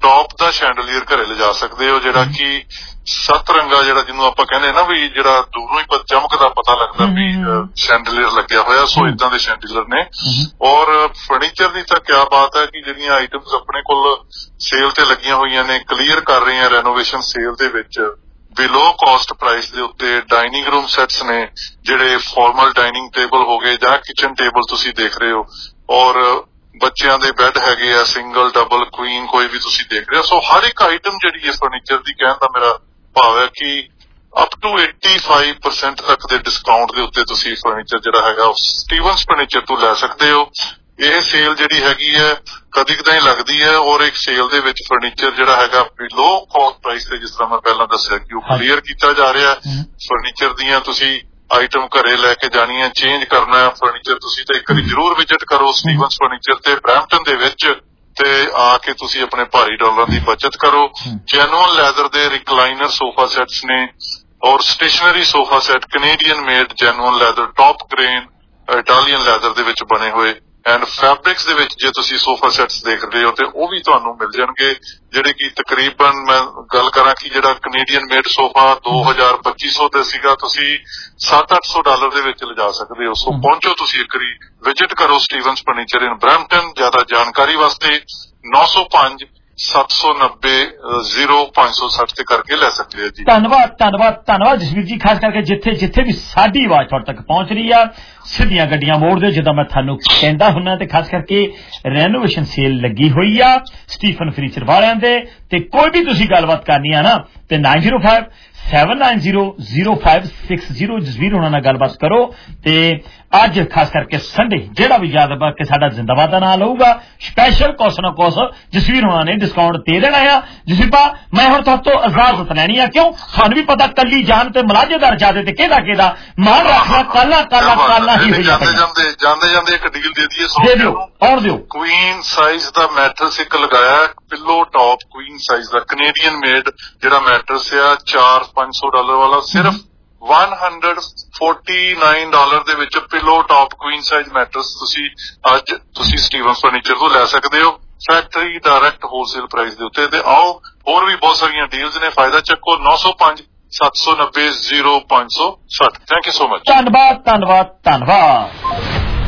ਟੌਪ ਦਾ ਸ਼ੈਂਡਲੀਅਰ ਘਰੇ ਲਿਜਾ ਸਕਦੇ ਹੋ, ਜਿਹੜਾ ਕਿ ਸੱਤ ਰੰਗਾ, ਜਿਹੜਾ ਜਿਹਨੂੰ ਆਪਾਂ ਕਹਿੰਦੇ ਨਾ ਵੀ ਜਿਹੜਾ ਦੂਰੋਂ ਹੀ ਚਮਕਦਾ ਪਤਾ ਲੱਗਦਾ ਵੀ ਸ਼ੈਂਡਲੀਅਰ ਲੱਗਿਆ ਹੋਇਆ, ਸੋ ਇਦਾਂ ਦੇ ਸ਼ੈਂਡਲੀਅਰ ਨੇ। ਔਰ ਫਰਨੀਚਰ ਦੀ ਤਾਂ ਕਿਆ ਬਾਤ ਹੈ ਕਿ ਜਿਹੜੀਆਂ ਆਈਟਮਸ ਆਪਣੇ ਕੋਲ ਸੇਲ ਤੇ ਲੱਗੀਆਂ ਹੋਈਆਂ ਨੇ, ਕਲੀਅਰ ਕਰ ਰਹੇ ਆ ਰੈਨੋਵੇਸ਼ਨ ਸੇਲ ਦੇ ਵਿੱਚ ਬਿਲੋ ਕਾਸਟ ਪ੍ਰਾਈਸ ਦੇ ਉੱਤੇ ਡਾਈਨਿੰਗ ਰੂਮ ਸੈਟਸ ਨੇ, ਜਿਹੜੇ ਫਾਰਮਲ ਡਾਈਨਿੰਗ ਟੇਬਲ ਹੋ ਗਏ ਜਾਂ ਕਿਚਨ ਟੇਬਲ ਤੁਸੀਂ ਦੇਖ ਰਹੇ ਹੋ, ਔਰ ਬੱਚਿਆਂ ਦੇ ਬੈੱਡ ਹੈਗੇ ਆ, ਸਿੰਗਲ ਡਬਲ ਕੁਈਨ ਕੋਈ ਵੀ ਤੁਸੀਂ ਦੇਖ ਰਹੇ ਹੋ। ਸੋ ਹਰ ਇੱਕ ਆਈਟਮ ਜਿਹੜੀ ਹੈ ਫਰਨੀਚਰ ਦੀ, ਕਹਿਣ ਦਾ ਮੇਰਾ ਭਾਵ ਹੈ ਕਿ ਅਪ ਟੂ ਪਚਾਸੀ ਪਰਸੈਂਟ ਤੱਕ ਦੇ ਡਿਸਕਾਊਂਟ ਦੇ ਉੱਤੇ ਤੁਸੀਂ ਫਰਨੀਚਰ ਜਿਹੜਾ ਹੈਗਾ ਉਹ ਸਟੀਵਨਸ ਫਰਨੀਚਰ ਤੋਂ ਲੈ ਸਕਦੇ ਹੋ। ਇਹ ਸੇਲ ਜਿਹੜੀ ਹੈਗੀ ਹੈ ਕਦੀ ਕਦਾਈ ਲੱਗਦੀ ਹੈ, ਔਰ ਇੱਕ ਸੇਲ ਦੇ ਵਿੱਚ ਫਰਨੀਚਰ ਜਿਹੜਾ ਹੈਗਾ ਬਿਲੋ ਕਾਸਟ ਪ੍ਰਾਈਸ ਤੇ, ਜਿਸ ਤਰ੍ਹਾਂ ਮੈਂ ਪਹਿਲਾਂ ਦੱਸਿਆ ਕਿ ਉਹ ਕਲੀਅਰ ਕੀਤਾ ਜਾ ਰਿਹਾ। ਫਰਨੀਚਰ ਦੀਆਂ ਤੁਸੀਂ ਆਈਟਮ ਘਰੇ ਲੈ ਕੇ ਜਾਣੀ ਹੈ, ਚੇਂਜ ਕਰਨਾ ਹੈ ਫਰਨੀਚਰ, ਤੁਸੀਂ ਤਾਂ ਇੱਕ ਵਾਰੀ ਜ਼ਰੂਰ ਵਿਜ਼ਿਟ ਕਰੋ ਸਟੀਵਨਸ ਫਰਨੀਚਰ ਤੇ ਬਰੈਂਪਟਨ ਦੇ ਵਿੱਚ, ਤੇ ਆ ਕੇ ਤੁਸੀਂ ਆਪਣੇ ਭਾਰੀ ਡਾਲਰਾਂ ਦੀ ਬਚਤ ਕਰੋ। ਜੈਨੂਅਨ ਲੈਦਰ ਦੇ ਰਿਕਲਾਈਨਰ ਸੋਫਾ ਸੈਟਸ ਨੇ, ਔਰ stationary sofa set Canadian made genuine leather, top grain Italian leather ਦੇ ਵਿੱਚ ਬਣੇ ਹੋਏ, ਐਂਡ ਫੈਬਰਿਕਸ ਦੇ ਵਿੱਚ ਜੇ ਤੁਸੀਂ ਸੋਫਾ ਸੈਟਸ ਦੇਖਦੇ ਹੋ ਤੇ ਉਹ ਵੀ ਤੁਹਾਨੂੰ ਮਿਲ ਜਾਣਗੇ, ਜਿਹੜੇ ਕਿ ਤਕਰੀਬਨ ਮੈਂ ਗੱਲ ਕਰਾਂ ਕਿ ਜਿਹੜਾ ਕੈਨੇਡੀਅਨ ਮੇਡ ਸੋਫਾ ਦੋ ਹਜ਼ਾਰ ਪੱਚੀ ਸੌ ਤੇ ਸੀਗਾ, ਤੁਸੀਂ ਸੱਤ ਅੱਠ ਸੌ ਡਾਲਰ ਦੇ ਵਿੱਚ ਲਿਜਾ ਸਕਦੇ ਹੋ। ਸੋ ਪਹੁੰਚੋ, ਤੁਸੀਂ ਇੱਕ ਵਾਰੀ ਵਿਜ਼ਿਟ ਕਰੋ ਸਟੀਵਨਸ ਫਰਨੀਚਰ ਇਨ ਬਰੈਂਪਟਨ। ਜ਼ਿਆਦਾ ਜਾਣਕਾਰੀ ਵਾਸਤੇ ਨੌ ਸੌ ਪੰਜ ਸੱਤ ਸੌ ਨੱਬੇ ਜ਼ੀਰੋ ਪੰਜ ਸੌ ਸੱਠ ਤੇ ਕਰਕੇ ਲੈ ਸਕਦੇ ਹੋ ਜੀ। ਧੰਨਵਾਦ ਧੰਨਵਾਦ ਧੰਨਵਾਦ ਜਸਵੀਰ ਜੀ, ਖਾਸ ਕਰਕੇ ਜਿੱਥੇ ਜਿੱਥੇ ਵੀ ਸਾਡੀ ਆਵਾਜ਼ ਤੁਹਾਡੇ ਤੱਕ ਪਹੁੰਚ ਰਹੀ ਆ, ਸਿੱਧੀਆਂ ਗੱਡੀਆਂ ਮੋੜ ਦਿਓ, ਜਿੱਦਾਂ ਮੈਂ ਤੁਹਾਨੂੰ ਕਹਿੰਦਾ ਹੁੰਨਾ। ਤੇ ਖਾਸ ਕਰਕੇ ਰੈਨੋਵੇਸ਼ਨ ਸੇਲ ਲੱਗੀ ਹੋਈ ਆ ਸਟੀਫਨ ਫਰਨੀਚਰ ਵਾਲਿਆਂ ਦੇ, ਤੇ ਕੋਈ ਵੀ ਤੁਸੀਂ ਗੱਲਬਾਤ ਕਰਨੀ ਆ ਨਾ ਤੇ nine zero five seven nine zero zero five six zero Jasvir ਹੋਣਾ ਨਾਲ ਗੱਲਬਾਤ ਕਰੋ। ਤੇ ਅੱਜ ਖਾਸ ਕਰਕੇ ਸੰਡੇ ਜਿਹੜਾ ਵੀ ਯਾਦ ਬਾ ਕੇ ਸਾਡਾ ਜ਼ਿੰਦਾਬਾਦ ਦਾ ਨਾਂ ਲਊਗਾ, ਸਪੈਸ਼ਲ ਕੁਛ ਨਾ ਕੁਛ ਜਸਵੀਰ ਹੋਣਾ ਨੇ ਡਿਸਕਾਊਂਟ ਦੇ ਦੇਣਾ ਆ। ਜਸਵੀਰ ਮੈਂ ਹੁਣ ਤੁਹਾਡੇ ਤੋਂ ਇਜਾਜ਼ਤ ਲੈਣੀ ਆ, ਕਿਉਂ ਤੁਹਾਨੂੰ ਵੀ ਪਤਾ ਕੱਲੀ ਜਾਨ ਤੇ ਮਲਾਜੇਦਾਰ ਜਾਦੇ ਤੇ ਕਿਹਦਾ ਕਿਹਦਾ ਮਾਨ ਰੱਖਣਾ, ਕਾਲਾ ਕਾਲਾ ਕਾਲਾ ਹੀ ਹੋਈ ਜਾਂਦੇ ਜਾਂਦੇ ਜਾਂਦੇ ਜਾਂਦੇ ਇੱਕ ਡੀਲ ਦੇ ਦਈਏ। ਦੇ ਦਿਓ ਔਰ ਦਿਓ। ਕੁਈਨ ਸਾਈਜ਼ ਦਾ ਮੈਟਰਸ ਇੱਕ ਲਗਾਇਆ, ਪਿੱਲੋ ਟੌਪ ਕੁਈਨ ਸਾਈਜ਼ ਦਾ ਕੈਨੇਡੀਅਨ ਮੇਡ ਜਿਹੜਾ ਮੈਟਰਸ ਆ ਚਾਰ ਪੰਜ ਸੌ ਡਾਲਰ ਵਾਲਾ, ਸਿਰਫ one hundred forty-nine ਡਾਲਰ ਦੇ ਵਿੱਚ pillow top queen size mattress ਤੁਸੀਂ ਅੱਜ ਤੁਸੀਂ ਸਟੀਵਨ ਫਰਨੀਚਰ ਤੋਂ ਲੈ ਸਕਦੇ ਹੋ, ਫੈਕਟਰੀ ਡਾਇਰੈਕਟ ਹੋਲਸੇਲ ਪ੍ਰਾਈਸ ਦੇ ਉੱਤੇ। ਤੇ ਆਓ ਹੋਰ ਵੀ ਬਹੁਤ ਸਾਰੀਆਂ ਡੀਲਸ ਨੇ, ਫਾਇਦਾ ਚੱਕੋ। ਨੌ ਸੌ ਪੰਜ ਸੱਤ ਸੌ ਨੱਬੇ ਜ਼ੀਰੋ ਪੰਜ ਸੌ ਸੱਠ। Thank you so much. ਧੰਨਵਾਦ ਧੰਨਵਾਦ ਧੰਨਵਾਦ।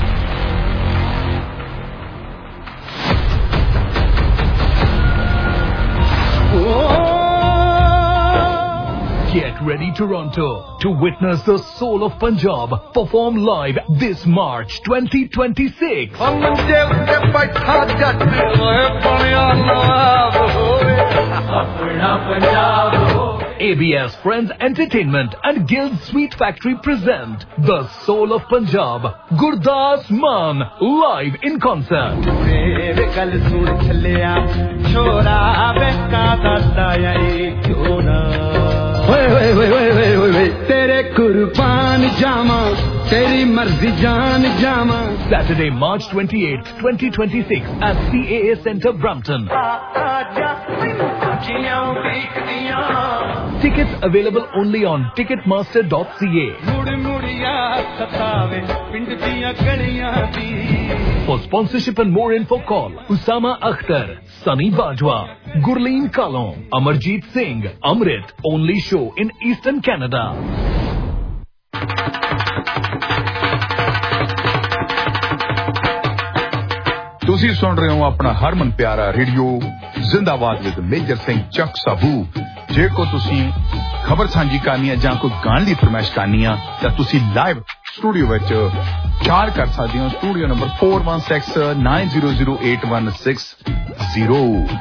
Get ready Toronto to witness the Soul of Punjab perform live this March twenty twenty-six. A B S Friends Entertainment and Guild Sweet Factory present The Soul of Punjab, Gurdas Maan live in concert. तेरे कुर्बान जामा तेरी मर्जी जान Jama. Saturday, March twenty-eighth, twenty twenty-six at C A A Centre, Brampton. Tickets available only on ticketmaster dot c a. For sponsorship and more info, call Usama Akhtar, Sunny Bajwa, Gurleen Kalon, Amarjeet Singh, Amrit. Only show in Eastern Canada. ਤੁਸੀਂ ਸੁਣ ਰਹੇ ਹੋ ਆਪਣਾ ਹਰਮਨ ਪਿਆਰਾ radio ਜ਼ਿੰਦਾਬਾਦ with Major Singh Chak Sabu. ਜੇ ਕੋ ਤੁਸੀਂ ਖਬਰ ਸਾਂਝੀ ਕਰਨੀ ਹੈ ਜਾਂ ਕੋਈ ਗਾਣ ਦੀ ਫਰਮਾਇਸ਼ ਕਰਨੀ ਆ ਤਾਂ ਤੁਸੀਂ ਲਾਈਵ ਸਟੂਡੀਓ ਵਿੱਚ ਚਾਰ ਕਰ ਸਕਦੇ ਹੋ। Studio number four one six nine zero zero eight one six zero।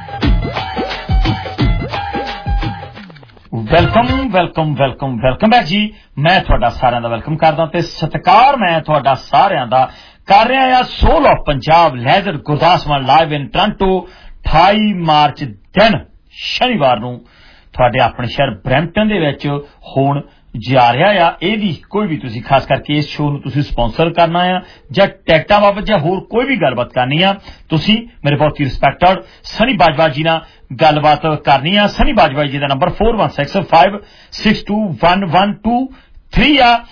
Welcome welcome welcome welcome back ਜੀ। ਮੈਂ ਤੁਹਾਡਾ ਸਾਰਿਆਂ ਦਾ ਵੈਲਕਮ ਕਰਦਾ ਤੇ ਸਤਿਕਾਰ ਮੈਂ ਤੁਹਾਡਾ ਸਾਰਿਆਂ ਦਾ ਕਰ ਰਿਹਾ ਆ। ਸੋਲ ਆਫ ਪੰਜਾਬ ਲੈਦਰ Gurdas Maan live in Toronto ਅਠਾਈ ਮਾਰਚ ਦਿਨ ਸ਼ਨੀਵਾਰ ਨੂੰ ਤੁਹਾਡੇ ਆਪਣੇ ਸ਼ਹਿਰ ਬਰੈਂਪਟਨ ਦੇ ਵਿੱਚ ਹੋਣ ਜਾ ਰਿਹਾ ਆ। ਇਹਦੀ ਕੋਈ ਵੀ ਤੁਸੀਂ ਖਾਸ ਕਰਕੇ ਇਸ ਸ਼ੋਅ ਨੂੰ ਤੁਸੀਂ ਸਪਾਂਸਰ ਕਰਨਾ ਆ ਜਾਂ ਟਿਕਟਾਂ ਬਾਬਤ ਜਾਂ ਹੋਰ ਕੋਈ ਵੀ ਗੱਲਬਾਤ ਕਰਨੀ ਆ, ਤੁਸੀਂ ਮੇਰੇ ਬਹੁਤ ਹੀ ਰਿਸਪੈਕਟਡ ਸਨੀ ਬਾਜਵਾ ਜੀ ਨਾਲ ਗੱਲਬਾਤ ਕਰਨੀ ਆ। ਸਨੀ ਬਾਜਵਾ ਜੀ ਦਾ number four one six five six two one one two three ਆ।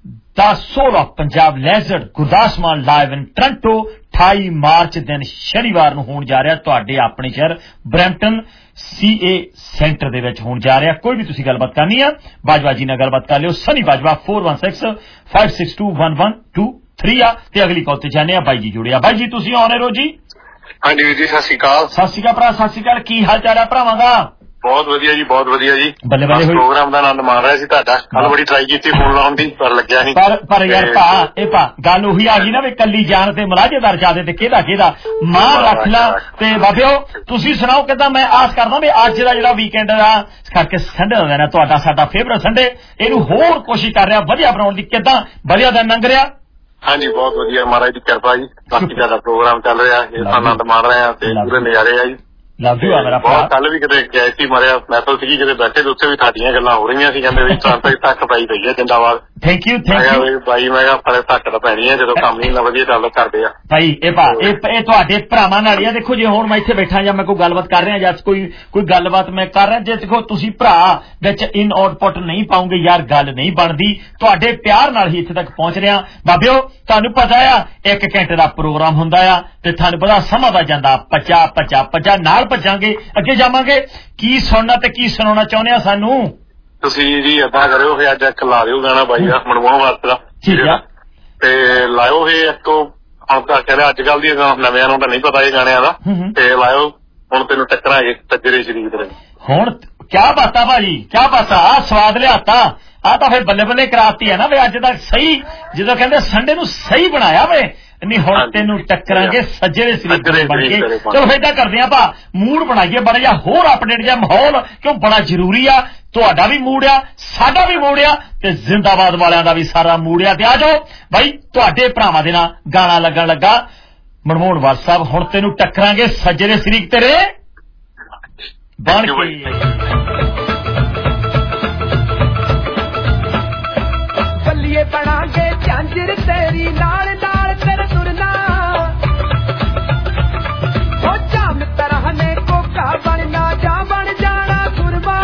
The soul of Punjab legend Gurdas Maan live in Toronto अठाई मार्च दिन शनिवार ਨੂੰ ਹੋਣ ਜਾ ਰਿਹਾ ਤੁਹਾਡੇ ਆਪਣੇ ਸ਼ਹਿਰ ਬਰੈਂਪਟਨ ਸੀਏ ਸੈਂਟਰ ਦੇ ਵਿੱਚ ਹੋਣ ਜਾ ਰਿਹਾ ਕੋਈ ਵੀ ਤੁਸੀਂ ਗੱਲਬਾਤ ਕਰਨੀ ਆ ਬਾਜਵਾ ਜੀ ਨਾਲ ਗੱਲਬਾਤ ਕਰ ਲਿਓ Sunny Bajwa four one six five six two one one two three ਆ ਤੇ ਅਗਲੀ ਕਾਲ ਤੇ ਜਾਣੇ ਆ ਬਾਈ ਜੀ ਜੁੜਿਆ ਬਾਈ ਜੀ ਤੁਸੀਂ ਆਉਣੇ ਰੋ ਜੀ ਹਾਂਜੀ ਵੀਰ ਜੀ ਸਤਿ ਸ਼੍ਰੀ ਅਕਾਲ ਸਤਿ ਸ਼੍ਰੀ ਅਕਾਲ ਭਰਾ ਸਤਿ ਸ਼੍ਰੀ ਅਕਾਲ ਕੀ ਹਾਲ ਚਾਲ ਆ ਭਰਾਵਾਂ ਦਾ ਬਹੁਤ ਵਧੀਆ ਜੀ ਬਹੁਤ ਵਧੀਆ ਜੀ ਬੱਲੇ ਬੱਲੇ ਹੋਈ ਪ੍ਰੋਗਰਾਮ ਦਾ ਆਨੰਦ ਮਾਣ ਰਿਹਾ ਸੀ ਤੁਹਾਡਾ ਕੱਲ ਬੜੀ ਟਰਾਈ ਕੀਤੀ ਫੋਨ ਲਾਉਣ ਦੀ ਪਰ ਲੱਗਿਆ ਨਹੀਂ ਪਰ ਪਰ ਯਾਰ ਭਾ ਇਹ ਭਾ ਗੱਲ ਉਹੀ ਆ ਗਈ ਨਾ ਵੀ ਕੱਲੀ ਜਾਨ ਤੇ ਮਲਾਜੇਦਾਰ ਜਾਦੇ ਤੇ ਕਿਹਦਾ ਕਿਹਦਾ ਮਾਂ ਰੱਖ ਲਾ ਤੇ ਬਾਬਿਓ ਤੁਸੀਂ ਸੁਣਾਓ ਕਿਦਾਂ ਮੈਂ ਆਸ ਕਰਦਾ ਵੀ ਅੱਜ ਦਾ ਜਿਹੜਾ ਵੀਕਐਂਡ ਆ ਕਰਕੇ ਸੰਡੇ ਦਾ ਦਿਨ ਹੈ ਤੁਹਾਡਾ ਸਾਡਾ ਫੇਵਰਟ ਸੰਡੇ ਇਹਨੂੰ ਹੋਰ ਕੋਸ਼ਿਸ਼ ਕਰ ਰਿਹਾ ਵਧੀਆ ਬਣਾਉਣ ਦੀ ਕਿਦਾਂ ਵਧੀਆ ਦਿਨ ਲੰਘ ਰਿਹਾ ਹਾਂਜੀ ਬਹੁਤ ਵਧੀਆ ਮਹਾਰਾਜ ਦੀ ਕਿਰਪਾ ਜੀ ਬਾਕੀ ਤੁਹਾਡਾ ਪ੍ਰੋਗਰਾਮ ਚੱਲ ਰਿਹਾ ਇਹ ਆਨੰਦ ਮਾਣ ਰਹੇ ਆ ਤੇ ਪੂਰੇ ਨਜ਼ਾਰੇ ਆ ਜੀ ਲਵ ਯੂ ਆ ਮੇਰਾ ਭਰਾ ਕੱਲ ਵੀ ਕਿਤੇ ਗਏ ਸੀ ਮਰਿਆ ਮਹਿਫਲ ਸੀਗੀ ਕਿਤੇ ਬੈਠੇ ਤੇ ਉੱਥੇ ਵੀ ਤੁਹਾਡੀਆਂ ਗੱਲਾਂ ਹੋ ਰਹੀਆਂ ਸੀ ਕਹਿੰਦੇ ਵੀ ਟ੍ਰਾਂਸਫਰ ਤੱਕ ਪਾਈ ਪਈ ਹੈ ਜਿੰਦਾਬਾਦ ਥੈਂਕ ਯੂ ਥੈਂਕ ਯੂ ਭਾਈ ਮੈਂ ਕਿਹਾ ਫਲੇ ਤੱਕ ਤਾਂ ਪੈਣੀ ਹੈ ਜਦੋਂ ਕੰਮ ਨਹੀਂ ਨਾ ਵਧੀਆ ਚੱਲ ਕਰਦੇ ਆ ਭਾਈ ਇਹ ਭਾ ਇਹ ਤੁਹਾਡੇ ਭਰਾਵਾਂ ਨਾਲ ਹੀ ਆ ਦੇਖੋ ਜੇ ਹੁਣ ਮੈਂ ਇੱਥੇ ਬੈਠਾ ਜਾਂ ਮੈਂ ਕੋਈ ਗੱਲਬਾਤ ਕਰ ਰਿਹਾ ਜਾਂ ਕੋਈ ਕੋਈ ਗੱਲਬਾਤ ਮੈਂ ਕਰ ਰਿਹਾ ਜੇ ਦੇਖੋ ਤੁਸੀਂ ਭਰਾ ਵਿੱਚ ਇਨ ਆਊਟਪੁੱਟ ਨਹੀਂ ਪਾਉਂਗੇ ਯਾਰ ਗੱਲ ਨਹੀਂ ਬਣਦੀ ਤੁਹਾਡੇ ਪਿਆਰ ਨਾਲ ਹੀ ਇੱਥੇ ਤੱਕ ਪਹੁੰਚ ਰਿਹਾ ਬਾਬਿਓ ਤੁਹਾਨੂੰ ਪਤਾ ਆ ਇੱਕ ਘੰਟੇ ਦਾ ਪ੍ਰੋਗਰਾਮ ਹੁੰਦਾ ਆ ਤੇ ਤੁਹਾਨੂੰ ਪਤਾ ਸਮਾਂ ਦਾ ਜਾਂਦਾ ਪਚਾ ਪਚਾ ਪਚਾ ਨਾਲ ਭੱਜਾਂਗੇ ਅੱਗੇ ਜਾਵਾਂਗੇ ਕੀ ਸੁਣਨਾ ਤੇ ਕੀ ਸੁਣਾਉਣਾ ਚਾਹੁੰਦੇ ਆ ਸਾਨੂੰ ਤੁਸੀਂ ਜੀ ਏਦਾਂ ਕਰਿਓ ਫਿਰ ਅੱਜ ਇੱਕ ਲਾ ਦਿਓ ਗਾਣਾ ਬਾਈ ਦਾ ਮਨਮੋਹਨ ਵਾਸਤੇ ਦਾ ਠੀਕ ਆ ਤੇ ਲਾਇਓ ਇਹ ਇੱਕ ਹੁਣ ਤਾਂ ਕਹਿੰਦੇ ਅੱਜ ਕੱਲ ਦੀ ਨਵਿਆਂ ਨੂੰ ਤਾਂ ਨਹੀਂ ਪਤਾ ਇਹ ਗਾਣਿਆਂ ਦਾ ਤੇ ਲਾਇਓ ਹੁਣ ਤੈਨੂੰ ਟੱਕਰਾਂਗੇ ਸੱਜਰੇ ਸ਼ਰੀਕ ਦੇ ਹੁਣ ਕਿਆ ਬਾਤਾਂ ਭਾਜੀ ਕਿਆ ਬਾਤਾਂ ਆ ਸਵਾਦ ਲਿਆਤਾ ਆ ਤਾਂ ਫਿਰ ਬੱਲੇ ਬੱਲੇ ਕਰਾਤੀ ਹੈ ਨਾ ਵੀ ਅੱਜ ਦਾ ਸਹੀ ਜਦੋਂ ਕਹਿੰਦੇ ਸੰਡੇ ਨੂੰ ਸਹੀ ਬਣਾਇਆ ਵੇ ਨਹੀਂ ਹੁਣ ਤੈਨੂੰ ਟੱਕਰਾਂਗੇ ਸੱਜੇ ਦੇ ਸਰੀਰ ਬਣ ਕੇ ਚਲੋ ਏਦਾਂ ਕਰਦੇ ਆ ਭਾ ਮੂਡ ਬਣਾਈਏ ਬੜਾ ਜਿਹਾ ਹੋਰ ਅਪਡੇਟ ਜਿਹਾ ਮਾਹੌਲ ਕਿਉਂ ਬੜਾ ਜ਼ਰੂਰੀ ਆ ਤੁਹਾਡਾ ਵੀ ਮੂਡ ਆ ਸਾਡਾ ਵੀ ਮੂਡ ਆ ਤੇ ਜ਼ਿੰਦਾਬਾਦ ਵਾਲਿਆਂ ਦਾ ਵੀ ਸਾਰਾ ਮੂਡ ਆ ਤੇ ਆ ਜਾਓ ਬਾਈ ਤੁਹਾਡੇ ਭਰਾਵਾਂ ਦੇ ਨਾਲ ਗਾਣਾ ਲੱਗਣ ਲੱਗਾ ਮਨਮੋਹਨ ਵਾਲ ਸਾਹਿਬ ਹੁਣ ਤੈਨੂੰ ਟੱਕਰਾਂਗੇ ਸੱਜੇ ਦੇ ਸਰੀਰ ਤੇਰੇ ਬਣ ਕੇ ਬੱਲੀਏ ਬਣਾਂਗੇ ਝਾਂਜਰ ਤੇਰੀ ਨਾਲ ਨਾਲ ਤੇਰੇ ਤੁਰਨਾ ਹੋ ਚਾਮ ਤਰ੍ਹਾਂ ਨੇ ਕੋਕਾ ਬਣਨਾ ਜਾਂ ਬਣ ਜਾਣਾ ਗੁਰਬਾ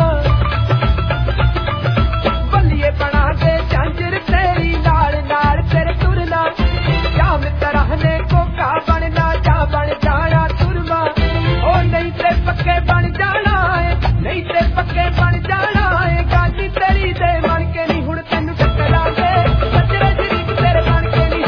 ਬੱਲੀਏ ਬਣਾਂਗੇ ਝਾਂਜਰ ਤੇਰੀ ਨਾਲ ਨਾਲ ਤੇਰੇ ਤੁਰਨਾ ਚਾਮ ਤਰ੍ਹਾਂ ਨੇ ਕੋਕਾ ਬਣਨਾ ਜਾਂ ਬਣ ਜਾਣਾ ਗੁਰਬਾ ਉਹ ਨਹੀਂ ਤੇ ਪੱਕੇ ਬਣ ਜਾਣਾ ਏ ਨਹੀਂ ਤੇ ਪੱਕੇ ਬਣ ਜਾਣਾ ਏ ਗਾਜੀ ਤੇਰੀ ਦੇ ਬਣ ਕੇ ਨਹੀਂ ਹੁਣ ਤੈਨੂੰ ਟੱਕਰਾਂਗੇ ਸੱਜਰੇ ਸ਼ਰੀਕ ਤੇਰੇ ਬਣ ਕੇ ਨਹੀਂ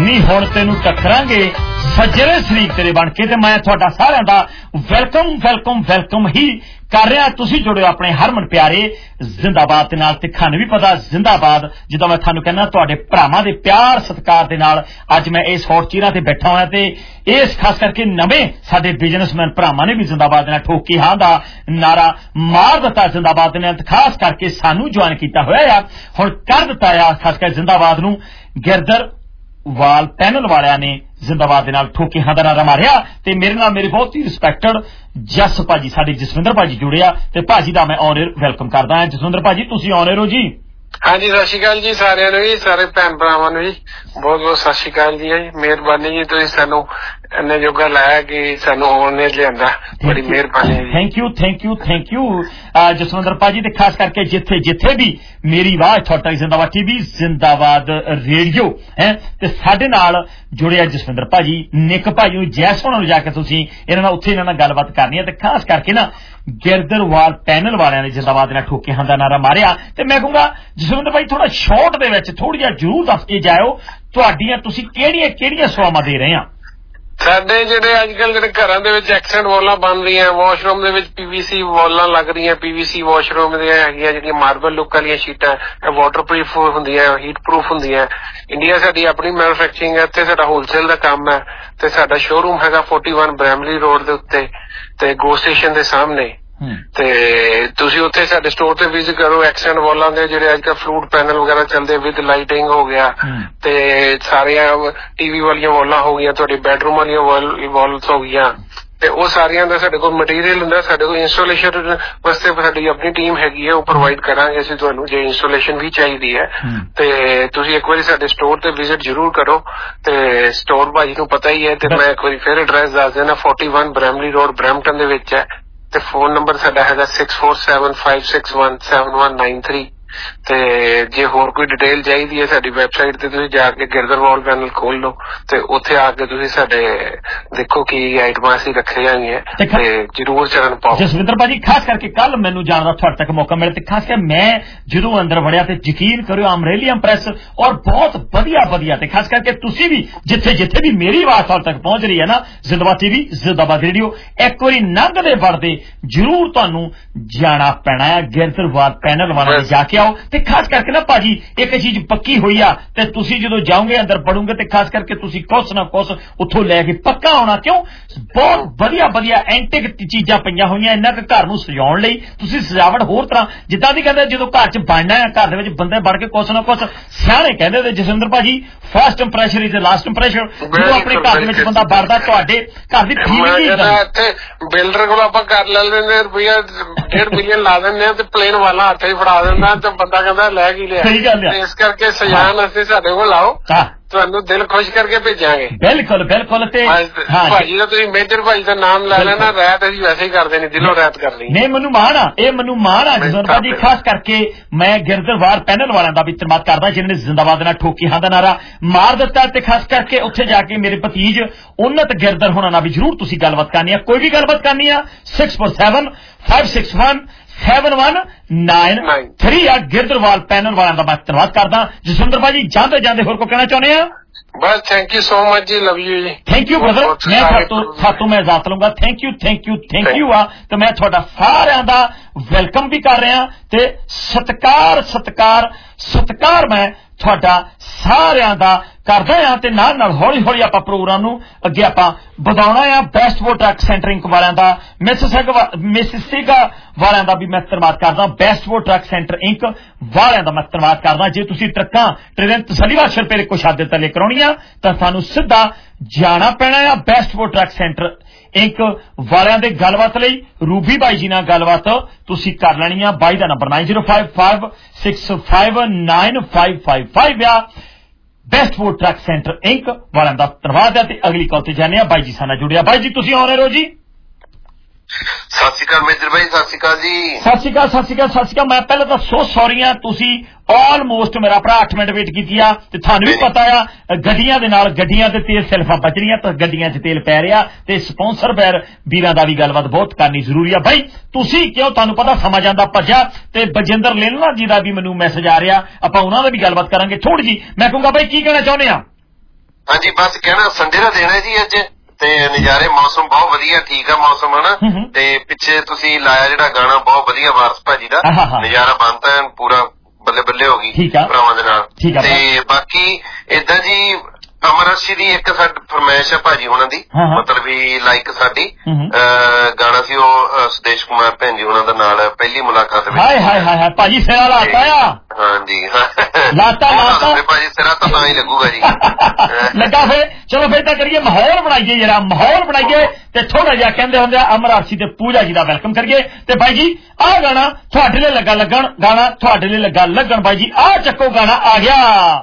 ਨੀ ਹੁਣ ਤੈਨੂੰ ਟੱਕਰਾਂਗੇ ਸੱਜਰੇ ਸ਼ਰੀਕ ਤੇਰੇ ਬਣ ਕੇ। ਤੇ ਮੈਂ ਤੁਹਾਡਾ ਸਾਰਿਆਂ ਦਾ ਵੈਲਕਮ ਵੈਲਕਮ ਵੈਲਕਮ ਹੀ ਕਰ ਰਿਹਾ। ਤੁਸੀਂ ਜੁੜਿਓ ਆਪਣੇ ਹਰਮਨ ਪਿਆਰੇ ਜ਼ਿੰਦਾਬਾਦ ਦੇ ਨਾਲ ਤੇ ਤੁਹਾਨੂੰ ਵੀ ਪਤਾ ਜ਼ਿੰਦਾਬਾਦ ਜਿੱਦਾਂ ਮੈਂ ਤੁਹਾਨੂੰ ਕਹਿੰਦਾ ਤੁਹਾਡੇ ਭਰਾਵਾਂ ਦੇ ਪਿਆਰ ਸਤਿਕਾਰ ਦੇ ਨਾਲ ਅੱਜ ਮੈਂ ਇਸ ਹੌਟ ਚੀਰਾਂ ਤੇ ਬੈਠਾ ਹੋਇਆ ਤੇ ਇਸ ਖਾਸ ਕਰਕੇ ਨਵੇਂ ਸਾਡੇ ਬਿਜ਼ਨਸਮੈਨ ਭਰਾਵਾਂ ਨੇ ਵੀ ਜ਼ਿੰਦਾਬਾਦ ਦੇ ਨਾਲ ਠੋਕ ਕੇ ਹਾਂ ਦਾ ਨਾਰਾ ਮਾਰ ਦਿੱਤਾ ਜ਼ਿੰਦਾਬਾਦ ਦੇ ਨਾਲ ਤੇ ਖਾਸ ਕਰਕੇ ਸਾਨੂੰ ਜੁਆਇਨ ਕੀਤਾ ਹੋਇਆ ਆ ਹੁਣ ਕਰ ਦਿੱਤਾ ਆ ਖਾਸ ਕਰਕੇ ਜ਼ਿੰਦਾਬਾਦ ਨੂੰ ਗਿਰਦਰ ਵਾਲ ਪੈਨਲ ਵਾਲਿਆਂ ਨੇ ਜ਼ਿੰਦਾਬਾਦ ਦੇ ਨਾਲ ਠੋਕੇ ਹਾਂ ਦਾ ਨਾਰਾ ਮਾਰਿਆ ਤੇ ਮੇਰੇ ਨਾਲ ਮੇਰੇ ਬਹੁਤ ਹੀ ਰਿਸਪੈਕਟਡ ਜਸ ਭਾਜੀ ਸਾਡੇ ਜਸਵਿੰਦਰ ਭਾਜੀ ਜੁੜਿਆ ਤੇ ਭਾਜੀ ਦਾ ਮੈਂ ਔਨ 에ਅਰ ਵੈਲਕਮ ਕਰਦਾ ਹਾਂ। ਜਸਵਿੰਦਰ ਭਾਜੀ ਤੁਸੀਂ ਔਨ 에ਅਰ ਹੋ ਜੀ। ਹਾਂਜੀ ਸਤਿ ਸ਼੍ਰੀ ਅਕਾਲ ਜੀ ਸਾਰਿਆਂ ਨੂੰ ਜੀ ਸਾਰੇ ਭੈਣ ਭਰਾਵਾਂ ਨੂੰ ਜੀ ਬਹੁਤ ਬਹੁਤ ਸਤਿ ਸ਼੍ਰੀ ਅਕਾਲ ਜੀ। ਮਿਹਰਬਾਨੀ ਜੀ ਤੁਸੀਂ ਸਾਨੂੰ ਇੰਨੇ ਜੋਗਾ ਲਾਇਆ ਕਿ ਸਾਨੂੰ ਔਨ 에ਅਰ ਲਿਆਂਦਾ ਬੜੀ ਮਿਹਰਬਾਨੀ ਜੀ। Thank you thank you thank you Jaswinder ਭਾਜੀ ਤੇ ਖਾਸ ਕਰਕੇ ਜਿੱਥੇ ਜਿੱਥੇ ਵੀ ਮੇਰੀ ਆਵਾਜ਼ ਤੁਹਾਡਾ ਜ਼ਿੰਦਾਬਾਦ ਟੀਵੀ ਜ਼ਿੰਦਾਬਾਦ ਰੇਡੀਓ ਹੈ ਤੇ ਸਾਡੇ ਨਾਲ ਜੁੜਿਆ ਜਸਵਿੰਦਰ ਭਾਜੀ ਨਿੱਕ ਭਾਈ ਨੂੰ ਜੈਸ ਹੋਣਾ ਨੂੰ ਜਾ ਕੇ ਤੁਸੀਂ ਇਹਨਾਂ ਨਾਲ ਉੱਥੇ ਇਹਨਾਂ ਨਾਲ ਗੱਲਬਾਤ ਕਰਨੀ ਹੈ ਤੇ ਖਾਸ ਕਰਕੇ ਨਾ ਗਿਰਦਰਵਾਲ ਪੈਨਲ ਵਾਲਿਆਂ ਨੇ ਜ਼ਿੰਦਾਬਾਦ ਨਾਲ ਠੋਕੇ ਹਾਂ ਦਾ ਨਾਰਾ ਮਾਰਿਆ ਤੇ ਮੈਂ ਕਹੂੰਗਾ ਜਸਵਿੰਦਰ ਭਾਈ ਥੋੜਾ ਸ਼ਾਰਟ ਦੇ ਵਿੱਚ ਥੋੜੀ ਜਿਹਾ ਜ਼ਰੂਰ ਦੱਸ ਕੇ ਜਾਇਓ ਤੁਹਾਡੀਆਂ ਤੁਸੀਂ ਕਿਹੜੀਆਂ ਕਿਹੜੀਆਂ ਸੇਵਾਵਾਂ ਦੇ ਰਹੇ ਆ। ਸਾਡੇ ਜਿਹੜੇ ਅੱਜ ਕੱਲ ਜਿਹੜੇ ਘਰਾਂ ਦੇ ਵਿੱਚ ਐਕਸੈਂਟ ਵਾਲਾਂ ਬਣ ਰਹੀਆਂ ਵਾਸ਼ਰੂਮ ਦੇ ਵਿੱਚ ਪੀਵੀਸੀ ਵਾਲਾਂ ਲੱਗ ਰਹੀਆਂ ਪੀਵੀਸੀ ਵਾਸ਼ਰੂਮ ਦੀਆਂ ਹੈਗੀਆਂ ਜਿਹੜੀਆਂ ਮਾਰਬਲ ਲੁੱਕ ਵਾਲੀਆਂ ਸ਼ੀਟਾਂ ਇਹ ਵਾਟਰਪ੍ਰੂਫ ਹੁੰਦੀਆਂ ਹੀਟ ਪ੍ਰੂਫ ਹੁੰਦੀਆਂ। ਇੰਡੀਆ ਸਾਡੀ ਆਪਣੀ ਮੈਨੂਫੈਕਚਰਿੰਗ ਹੈ ਤੇ ਸਾਡਾ ਹੋਲਸੇਲ ਦਾ ਕੰਮ ਹੈ ਤੇ ਸਾਡਾ ਸ਼ੋਰੂਮ ਹੈਗਾ ਇਕਤਾਲੀ ਬ੍ਰੈਮਲੀ ਰੋਡ ਦੇ ਉੱਤੇ ਤੇ ਗੋ ਸਟੇਸ਼ਨ ਦੇ ਸਾਹਮਣੇ ਤੇ ਤੁਸੀਂ ਉੱਥੇ ਸਾਡੇ ਸਟੋਰ ਤੇ ਵਿਜ਼ਿਟ ਕਰੋ। ਐਕਸੈਂਟ ਵਾਲਾਂ ਦੇ ਜਿਹੜੇ ਅੱਜ ਕੱਲ ਫਲੂਟ ਪੈਨਲ ਵਗੈਰਾ ਚੱਲਦੇ ਵਿਦ ਲਾਈਟਿੰਗ ਹੋ ਗਿਆ ਤੇ ਸਾਰੀਆਂ ਟੀਵੀ ਵਾਲੀਆਂ ਵਾਲਾਂ ਹੋ ਗਈਆਂ ਤੁਹਾਡੀ ਬੈਡਰੂਮ ਵਾਲੀਆਂ ਵਾਲਸ ਹੋ ਗਈਆਂ ਤੇ ਉਹ ਸਾਰੀਆਂ ਦਾ ਸਾਡੇ ਕੋਲ ਮਟੀਰੀਅਲ ਹੁੰਦਾ ਸਾਡੇ ਕੋਲ ਇੰਸਟਾਲੇਸ਼ਨ ਵਾਸਤੇ ਸਾਡੀ ਆਪਣੀ ਟੀਮ ਹੈਗੀ ਹੈ ਉਹ ਪ੍ਰੋਵਾਈਡ ਕਰਾਂਗੇ ਅਸੀਂ ਤੁਹਾਨੂੰ ਜੇ ਇੰਸਟਾਲੇਸ਼ਨ ਵੀ ਚਾਹੀਦੀ ਹੈ ਤੇ ਤੁਸੀਂ ਇੱਕ ਵਾਰੀ ਸਾਡੇ ਸਟੋਰ ਤੇ ਵਿਜ਼ਿਟ ਜ਼ਰੂਰ ਕਰੋ ਤੇ ਸਟੋਰ ਭਾਜੀ ਨੂੰ ਪਤਾ ਹੀ ਹੈ ਤੇ ਮੈਂ ਇੱਕ ਵਾਰੀ ਫਿਰ ਐਡਰੈਸ ਦੱਸ ਦੇਣਾ ਇਕਤਾਲੀ ਬ੍ਰੈਮਲੀ ਰੋਡ ਬਰੈਂਪਟਨ ਦੇ ਵਿੱਚ ਹੈ ਤੇ ਫੋਨ ਨੰਬਰ ਸਾਡਾ ਹੈਗਾ six four seven five six one seven one nine three ਤੇ ਜੇ ਹੋਰ ਕੋਈ ਡਿਟੇਲ ਚਾਹੀਦੀ ਹੈ ਸਾਡੀ ਵੈਬਸਾਈਟ ਤੇ ਤੁਸੀਂ ਜਾ ਕੇ ਗਿਰਦਰਵਾਲ ਪੈਨਲ ਖੋਲ ਲਓ ਤੇ ਉੱਥੇ ਆ ਕੇ ਤੁਸੀਂ ਸਾਡੇ ਦੇਖੋ ਕੀ ਆਈਟਮਾਂ ਅਸੀਂ ਰੱਖੀਆਂ ਹੋਈਆਂ ਤੇ ਜ਼ਰੂਰ ਚਰਨ ਪਾਓ। ਜਸਵਿੰਦਰ ਭਾਜੀ ਖਾਸ ਕਰਕੇ ਕੱਲ ਮੈਨੂੰ ਜਾਣ ਦਾ ਤੁਹਾਡੇ ਤੱਕ ਮੌਕਾ ਮਿਲਿਆ ਤੇ ਖਾਸ ਕਰਕੇ ਮੈਂ ਜਦੋਂ ਅੰਦਰ ਵੜਿਆ ਤੇ ਯਕੀਨ ਕਰਿਓ ਅਮਰੇਲੀ ਇੰਪ੍ਰੈਸ ਔਰ ਬਹੁਤ ਵਧੀਆ ਵਧੀਆ ਤੇ ਖਾਸ ਕਰਕੇ ਤੁਸੀਂ ਵੀ ਜਿੱਥੇ ਜਿੱਥੇ ਵੀ ਮੇਰੀ ਆਵਾਜ਼ ਤੁਹਾਡੇ ਤੱਕ ਪਹੁੰਚ ਰਹੀ ਹੈ ਨਾ ਜ਼ਿੰਦਾਬਾਦ ਟੀਵੀ ਜ਼ਿੰਦਾਬਾਦ ਰੇਡੀਓ ਇੱਕ ਵਾਰੀ ਲੰਘਦੇ ਵੜਦੇ ਜ਼ਰੂਰ ਤੁਹਾਨੂੰ ਜਾਣਾ ਪੈਣਾ ਹੈ ਗਿਰਦਰਵਾਲ ਪੈਨਲ ਵਾਲਾ ਜਾ ਕੇ ਆਓ ਤੇ ਖਾਸ ਕਰਕੇ ਨਾ ਭਾਜੀ ਇੱਕ ਚੀਜ਼ ਪੱਕੀ ਹੋਈ ਆ ਤੇ ਤੁਸੀਂ ਜਦੋਂ ਜਾਓਗੇ ਅੰਦਰ ਪੜੋਗੇ ਤੇ ਖਾਸ ਕਰਕੇ ਤੁਸੀਂ ਕੁਛ ਨਾ ਕੁਛ ਉੱਥੋਂ ਲੈ ਕੇ ਪੱਕਾ ਆਉਣਾ ਕਿਉਂ ਬਹੁਤ ਵਧੀਆ ਵਧੀਆ ਐਂਟਿਕ ਚੀਜ਼ਾਂ ਪਈਆਂ ਹੋਈਆਂ ਇੰਨਾ ਕਿ ਘਰ ਨੂੰ ਸਜਾਉਣ ਲਈ ਤੁਸੀਂ ਸਜਾਵਟ ਹੋਰ ਤਰ੍ਹਾਂ ਜਿੱਦਾਂ ਦੀ ਕਹਿੰਦੇ ਜਦੋਂ ਘਰ 'ਚ ਬਣਨਾ ਹੈ ਘਰ ਦੇ ਵਿੱਚ ਬੰਦੇ ਵੜ ਕੇ ਕੁਛ ਨਾ ਕੁਛ ਸਿਆਣੇ ਕਹਿੰਦੇ ਤੇ ਜਸਵਿੰਦਰ ਭਾਜੀ first impression is last impression ਜਦੋਂ ਆਪਣੇ ਘਰ ਦੇ ਵਿੱਚ ਬੰਦਾ ਵੜਦਾ ਤੁਹਾਡੇ ਘਰ ਦੀ ਫੀਲਿੰਗ ਹੀ ਇੱਥੇ ਬਿਲਡਰ ਕੋਲ ਆਪਾਂ ਕਰ ਲੈ ਲੈਂਦੇ ਰੁਪਈਆ ਡੇਢ ਮਿਲੀਅਨ ਲਾ ਦਿੰਦੇ ਆ ਤੇ ਪਲੇਨ ਵਾਲਾ ਹੱਥ ਹੀ ਫੜਾ ਦਿੰਦਾ ਤੇ ਬੰਦਾ ਕਹਿੰਦਾ ਲੈ ਕੀ ਲਿਆ ਇਸ ਕਰਕੇ ਸਜਾਨ ਵਾਸਤੇ ਸਾਡੇ ਕੋਲ ਆਓ ਤੁਹਾਨੂੰ ਦਿਲ ਖੁਸ਼ ਕਰਕੇ ਭੇਜਾਂਗੇ। ਬਿਲਕੁਲ ਬਿਲਕੁਲ ਤੇ ਭਾਜੀ ਦਾ ਤੁਸੀਂ ਮੇਜਰ ਭਾਜੀ ਦਾ ਨਾਮ ਲੈ ਲੈਣਾ ਰਾਤ ਅਸੀਂ ਵੈਸੇ ਹੀ ਕਰਦੇ ਨਹੀਂ ਦਿਲੋਂ ਰਾਤ ਕਰਨੀ ਨਹੀਂ ਮੈਨੂੰ ਮਾਣ ਆ ਇਹ ਮੈਨੂੰ ਮਾਣ ਆ ਜਸਵਿੰਦਰ ਭਾਜੀ ਖਾਸ ਕਰਕੇ ਮੈਂ ਗਿਰਦਰਵਾਲ ਪੈਨਲ ਵਾਲਿਆਂ ਦਾ ਵੀ ਧੰਨਵਾਦ ਕਰਦਾ ਜਿਨ੍ਹਾਂ ਨੇ ਜ਼ਿੰਦਾਬਾਦ ਨਾਲ ਠੋਕੀ ਹਾਂ ਦਾ ਨਾਰਾ ਮਾਰ ਦਿੱਤਾ ਤੇ ਖਾਸ ਕਰਕੇ ਉੱਥੇ ਜਾ ਕੇ ਮੇਰੇ ਭਤੀਜ ਉਨਤ ਗਿਰਦਰ ਹੋਣਾ ਨਾਲ ਵੀ ਜ਼ਰੂਰ ਤੁਸੀਂ ਗੱਲਬਾਤ ਕਰਨੀ ਆ ਕੋਈ ਵੀ ਗੱਲਬਾਤ ਕਰਨੀ ਆ six four seven five six one seven one nine three ਆ ਗਿਰਦਰਵਾਲ ਪੈਨਲ ਵਾਲਿਆਂ ਦਾ ਮੈਂ ਧੰਨਵਾਦ ਕਰਦਾ। ਜਸਵਿੰਦਰ ਭਾਜੀ ਜਾਂਦੇ ਜਾਂਦੇ ਹੋਰ ਕੋ ਕਹਿਣਾ ਚਾਹੁੰਦੇ ਆ ਬਸ ਥੈਂਕ ਯੂ ਸੋ ਮਚ ਜੀ ਲਵ ਯੂ ਜੀ ਥੈਂਕ ਯੂ ਬ੍ਰਦਰ ਮੈਂ ਤੁਹਾਤੋਂ ਤੁਹਾਤੋਂ ਮੈਂ ਇਜਾਜ਼ਤ ਲਊਂਗਾ thank you thank you thank you ਆ ਤੇ ਮੈਂ ਤੁਹਾਡਾ ਸਾਰਿਆਂ ਦਾ ਵੈਲਕਮ ਵੀ ਕਰ ਰਿਹਾ ਤੇ ਸਤਿਕਾਰ ਸਤਿਕਾਰ ਸਤਿਕਾਰ ਮੈਂ ਤੁਹਾਡਾ ਸਾਰਿਆਂ ਦਾ ਕਰਦਾ ਆ ਤੇ ਨਾਲ ਨਾਲ ਹੌਲੀ ਹੌਲੀ ਆਪਾਂ ਪ੍ਰੋਗਰਾਮ ਨੂੰ ਅੱਗੇ ਆਪਾਂ ਵਧਾਉਣਾ ਆ best way truck centre inc ਵਾਲਿਆਂ ਦਾ ਮਿਸਿਸਿਗਾ ਮਿਸਿਸਿਗਾ ਵਾਲਿਆਂ ਦਾ ਵੀ ਮੈਂ ਧੰਨਵਾਦ ਕਰਦਾ best way truck centre inc ਵਾਲਿਆਂ ਦਾ ਮੈਂ ਧੰਨਵਾਦ ਕਰਦਾ ਜੇ ਤੁਸੀਂ ਟਰੱਕਾਂ ਟ੍ਰੇਨ ਤਸੱਲੀਬਖਸ਼ ਰੁਪਏ ਕੁਛ ਆਦੇ ਤਲੇ ਕਰਾਉਣੀਆਂ ਤਾਂ ਸਾਨੂੰ ਸਿੱਧਾ ਜਾਣਾ ਪੈਣਾ ਆ best way truck centre inc ਵਾਲਿਆਂ ਦੇ ਗੱਲਬਾਤ ਲਈ ਰੂਬੀ ਬਾਈ ਜੀ ਨਾਲ ਗੱਲਬਾਤ ਤੁਸੀਂ ਕਰ ਲੈਣੀ ਆ ਬਾਈ ਦਾ ਨੰਬਰ nine zero five five six five nine five five five ਆ best way truck centre inc ਵਾਲਿਆਂ ਦਾ ਧੰਨਵਾਦ ਹੈ ਤੇ ਅਗਲੀ ਕਾਲ ਤੇ ਜਾਣੇ ਆ ਬਾਈ ਜੀ ਸਾਡਾ ਜੁੜਿਆ ਬਾਈ ਜੀ ਤੁਸੀਂ ਆਉਣੇ ਰਹੋ ਜੀ ਸਤਿ ਸ਼੍ਰੀ ਅਕਾਲ ਮੇਜਰ ਭਾਈ ਸਤਿ ਸ਼੍ਰੀ ਅਕਾਲ ਜੀ ਸਤਿ ਸ਼੍ਰੀ ਅਕਾਲ ਸਤਿ ਸ਼੍ਰੀ ਅਕਾਲ ਸਤਿ ਸ਼੍ਰੀ ਅਕਾਲ ਮੈਂ ਪਹਿਲਾਂ ਤਾਂ ਸੋ ਸੌਰੀ ਆ ਤੁਸੀਂ ਆਲਮੋਸਟ ਮੇਰਾ ਭਰਾ ਅੱਠ ਮਿੰਟ ਵੇਟ ਕੀਤੀ ਆ ਤੇ ਤੁਹਾਨੂੰ ਵੀ ਪਤਾ ਆ ਗੱਡੀਆਂ ਦੇ ਨਾਲ ਗੱਡੀਆਂ ਤੇ ਤੇਲ ਸਿਲਫਾਂ ਬਚ ਰਹੀਆਂ ਤਾਂ ਗੱਡੀਆਂ 'ਚ ਤੇਲ ਪੈ ਰਿਹਾ ਤੇ ਸਪਾਂਸਰ ਬੈਰ ਵੀਰਾਂ ਦਾ ਵੀ ਗੱਲਬਾਤ ਬਹੁਤ ਕਰਨੀ ਜ਼ਰੂਰੀ ਆ ਬਾਈ ਤੁਸੀਂ ਕਿਉਂ ਤੁਹਾਨੂੰ ਪਤਾ ਸਮਾਂ ਜਾਂਦਾ ਭੱਜਿਆ ਤੇ ਬਜਿੰਦਰ ਲੇਲਣਾ ਜੀ ਦਾ ਵੀ ਮੈਨੂੰ ਮੈਸੇਜ ਆ ਰਿਹਾ ਆਪਾਂ ਉਹਨਾਂ ਦਾ ਵੀ ਗੱਲਬਾਤ ਕਰਾਂਗੇ ਥੋੜੀ ਜੀ ਮੈਂ ਕਹੂੰਗਾ ਬਾਈ ਕੀ ਕਹਿਣਾ ਚਾਹੁੰਦੇ ਆ ਹਾਂਜੀ ਬਸ ਕਹਿਣਾ ਸੰਡੇ ਦਾ ਦੇਣਾ ਜੀ ਅੱਜ ਤੇ ਨਜ਼ਾਰੇ ਮੌਸਮ ਬਹੁਤ ਵਧੀਆ ਠੀਕ ਆ ਮੌਸਮ ਹਨਾ ਤੇ ਪਿੱਛੇ ਤੁਸੀਂ ਲਾਇਆ ਜਿਹੜਾ ਗਾਣਾ ਬਹੁਤ ਵਧੀਆ ਵਾਰਸ ਭਾਜੀ ਦਾ ਨਜ਼ਾਰਾ ਬਣਦਾ ਪੂਰਾ ਬੱਲੇ ਬੱਲੇ ਹੋ ਗਈ ਭਰਾਵਾਂ ਦੇ ਨਾਲ ਤੇ ਬਾਕੀ ਏਦਾਂ ਜੀ ਅਮਰ ਅਰਸ਼ੀ ਦੀ ਇੱਕ ਸਾਡੀ ਫਰਮਾਇਸ਼ ਹੈ ਭਾਜੀ ਉਹਨਾਂ ਦੀ ਮਤਲਬ ਵੀ ਲਾਈਕ ਸਾਡੀ ਗਾਣਾ ਸੀ ਉਹ ਸੁਦੇਸ਼ ਕੁਮਾਰ ਭੈਣ ਜੀ ਉਹਨਾਂ ਦਾ ਨਾਲ ਪਹਿਲੀ ਮੁਲਾਕਾਤ ਵਿੱਚ ਹਾਏ ਹਾਏ ਹਾਏ ਭਾਜੀ ਸਿਰਾ ਲਾਤਾ ਆ ਹਾਂਜੀ ਲਾਤਾ ਲਾਤਾ ਭਾਜੀ ਸਿਰਾ ਤਾਂ ਤਾਂ ਹੀ ਲੱਗੂਗਾ ਜੀ ਲੱਗਾ ਫੇ ਚਲੋ ਫੇਰ ਤਾਂ ਕਰੀਏ ਮਾਹੌਲ ਬਣਾਈਏ ਜਰਾ ਮਾਹੌਲ ਬਣਾਈਏ ਤੇ ਥੋੜਾ ਜਿਹਾ ਕਹਿੰਦੇ ਹੁੰਦੇ ਆ ਅਮਰ ਅਰਸ਼ੀ ਤੇ ਪੂਜਾ ਜੀ ਦਾ ਵੈਲਕਮ ਕਰੀਏ ਤੇ ਬਾਈ ਜੀ ਆਹ ਗਾਣਾ ਤੁਹਾਡੇ ਲਈ ਲੱਗਾ ਲੱਗਣ ਗਾਣਾ ਤੁਹਾਡੇ ਲਈ ਲੱਗਾ ਲੱਗਣ ਬਾਈ ਜੀ ਆਹ ਚੱਕੋ ਗਾਣਾ ਆ ਗਿਆ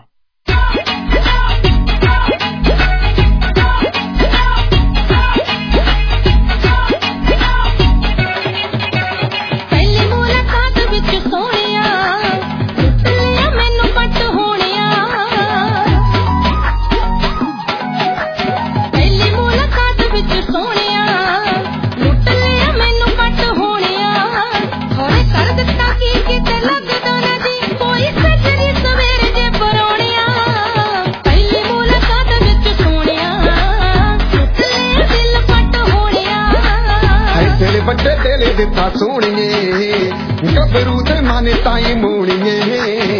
ਵੱਡੇ ਦਿਲ ਦਿੱਤਾ ਸੋਹਣੀਏ ਗੱਭਰੂ ਦੇ ਮਨ ਤਾਈ ਮੋਣੀਏ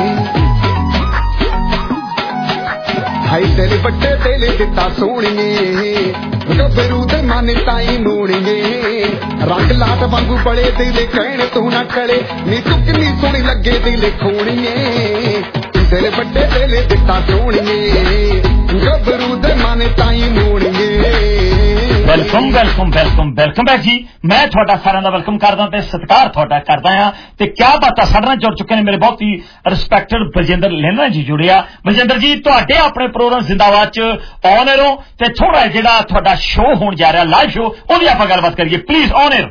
ਹਾਈ ਦਿਲ ਵੱਡੇ ਦਿਲ ਦਿੱਤਾ ਸੋਹਣੀਏ ਗੱਭਰੂ ਦੇ ਮਨ ਤਾਈ ਮੋਣੀਏ ਰੰਗ ਲਾਟ ਵਾਂਗੂ ਬੜੇ ਦਿਲ ਕਹਿਣ ਤੂੰ ਨਾ ਕਲੇ ਨੀ ਤੂੰ ਕਿੰਨੀ ਸੋਹਣੀ ਲੱਗੇ ਦਿਲ ਖੋਣੀਏ ਦਿਲ ਵੱਡੇ ਦਿਲ ਦਿੱਤਾ ਸੋਹਣੀਏ ਗੱਭਰੂ ਦੇ ਮਨ ਤਾਈ ਮੋਣੀਏ welcome welcome welcome welcome back ਜੀ ਮੈਂ ਤੁਹਾਡਾ ਸਾਰਿਆਂ ਦਾ ਵੈਲਕਮ ਕਰਦਾ ਤੇ ਸਤਿਕਾਰ ਤੁਹਾਡਾ ਕਰਦਾ ਹਾਂ ਤੇ ਕਿਆ ਬਾਤਾਂ ਸਾਡੇ ਨਾਲ ਜੁੜ ਚੁੱਕੇ ਨੇ ਮੇਰੇ ਬਹੁਤ ਹੀ ਰਿਸਪੈਕਟਡ ਬਲਜਿੰਦਰ ਲਹਿਣਾ ਜੀ ਜੁੜਿਆ ਬਲਜਿੰਦਰ ਜੀ ਤੁਹਾਡੇ ਆਪਣੇ ਪ੍ਰੋਗਰਾਮ ਜ਼ਿੰਦਾਬਾਦ ਚ ਔਨ 에ਅਰ ਹੋ ਤੇ ਥੋੜਾ ਜਿਹੜਾ ਤੁਹਾਡਾ ਸ਼ੋਅ ਹੋਣ ਜਾ ਰਿਹਾ ਲਾਈਵ ਸ਼ੋਅ ਉਹਦੀ ਆਪਾਂ ਗੱਲਬਾਤ ਕਰੀਏ please on air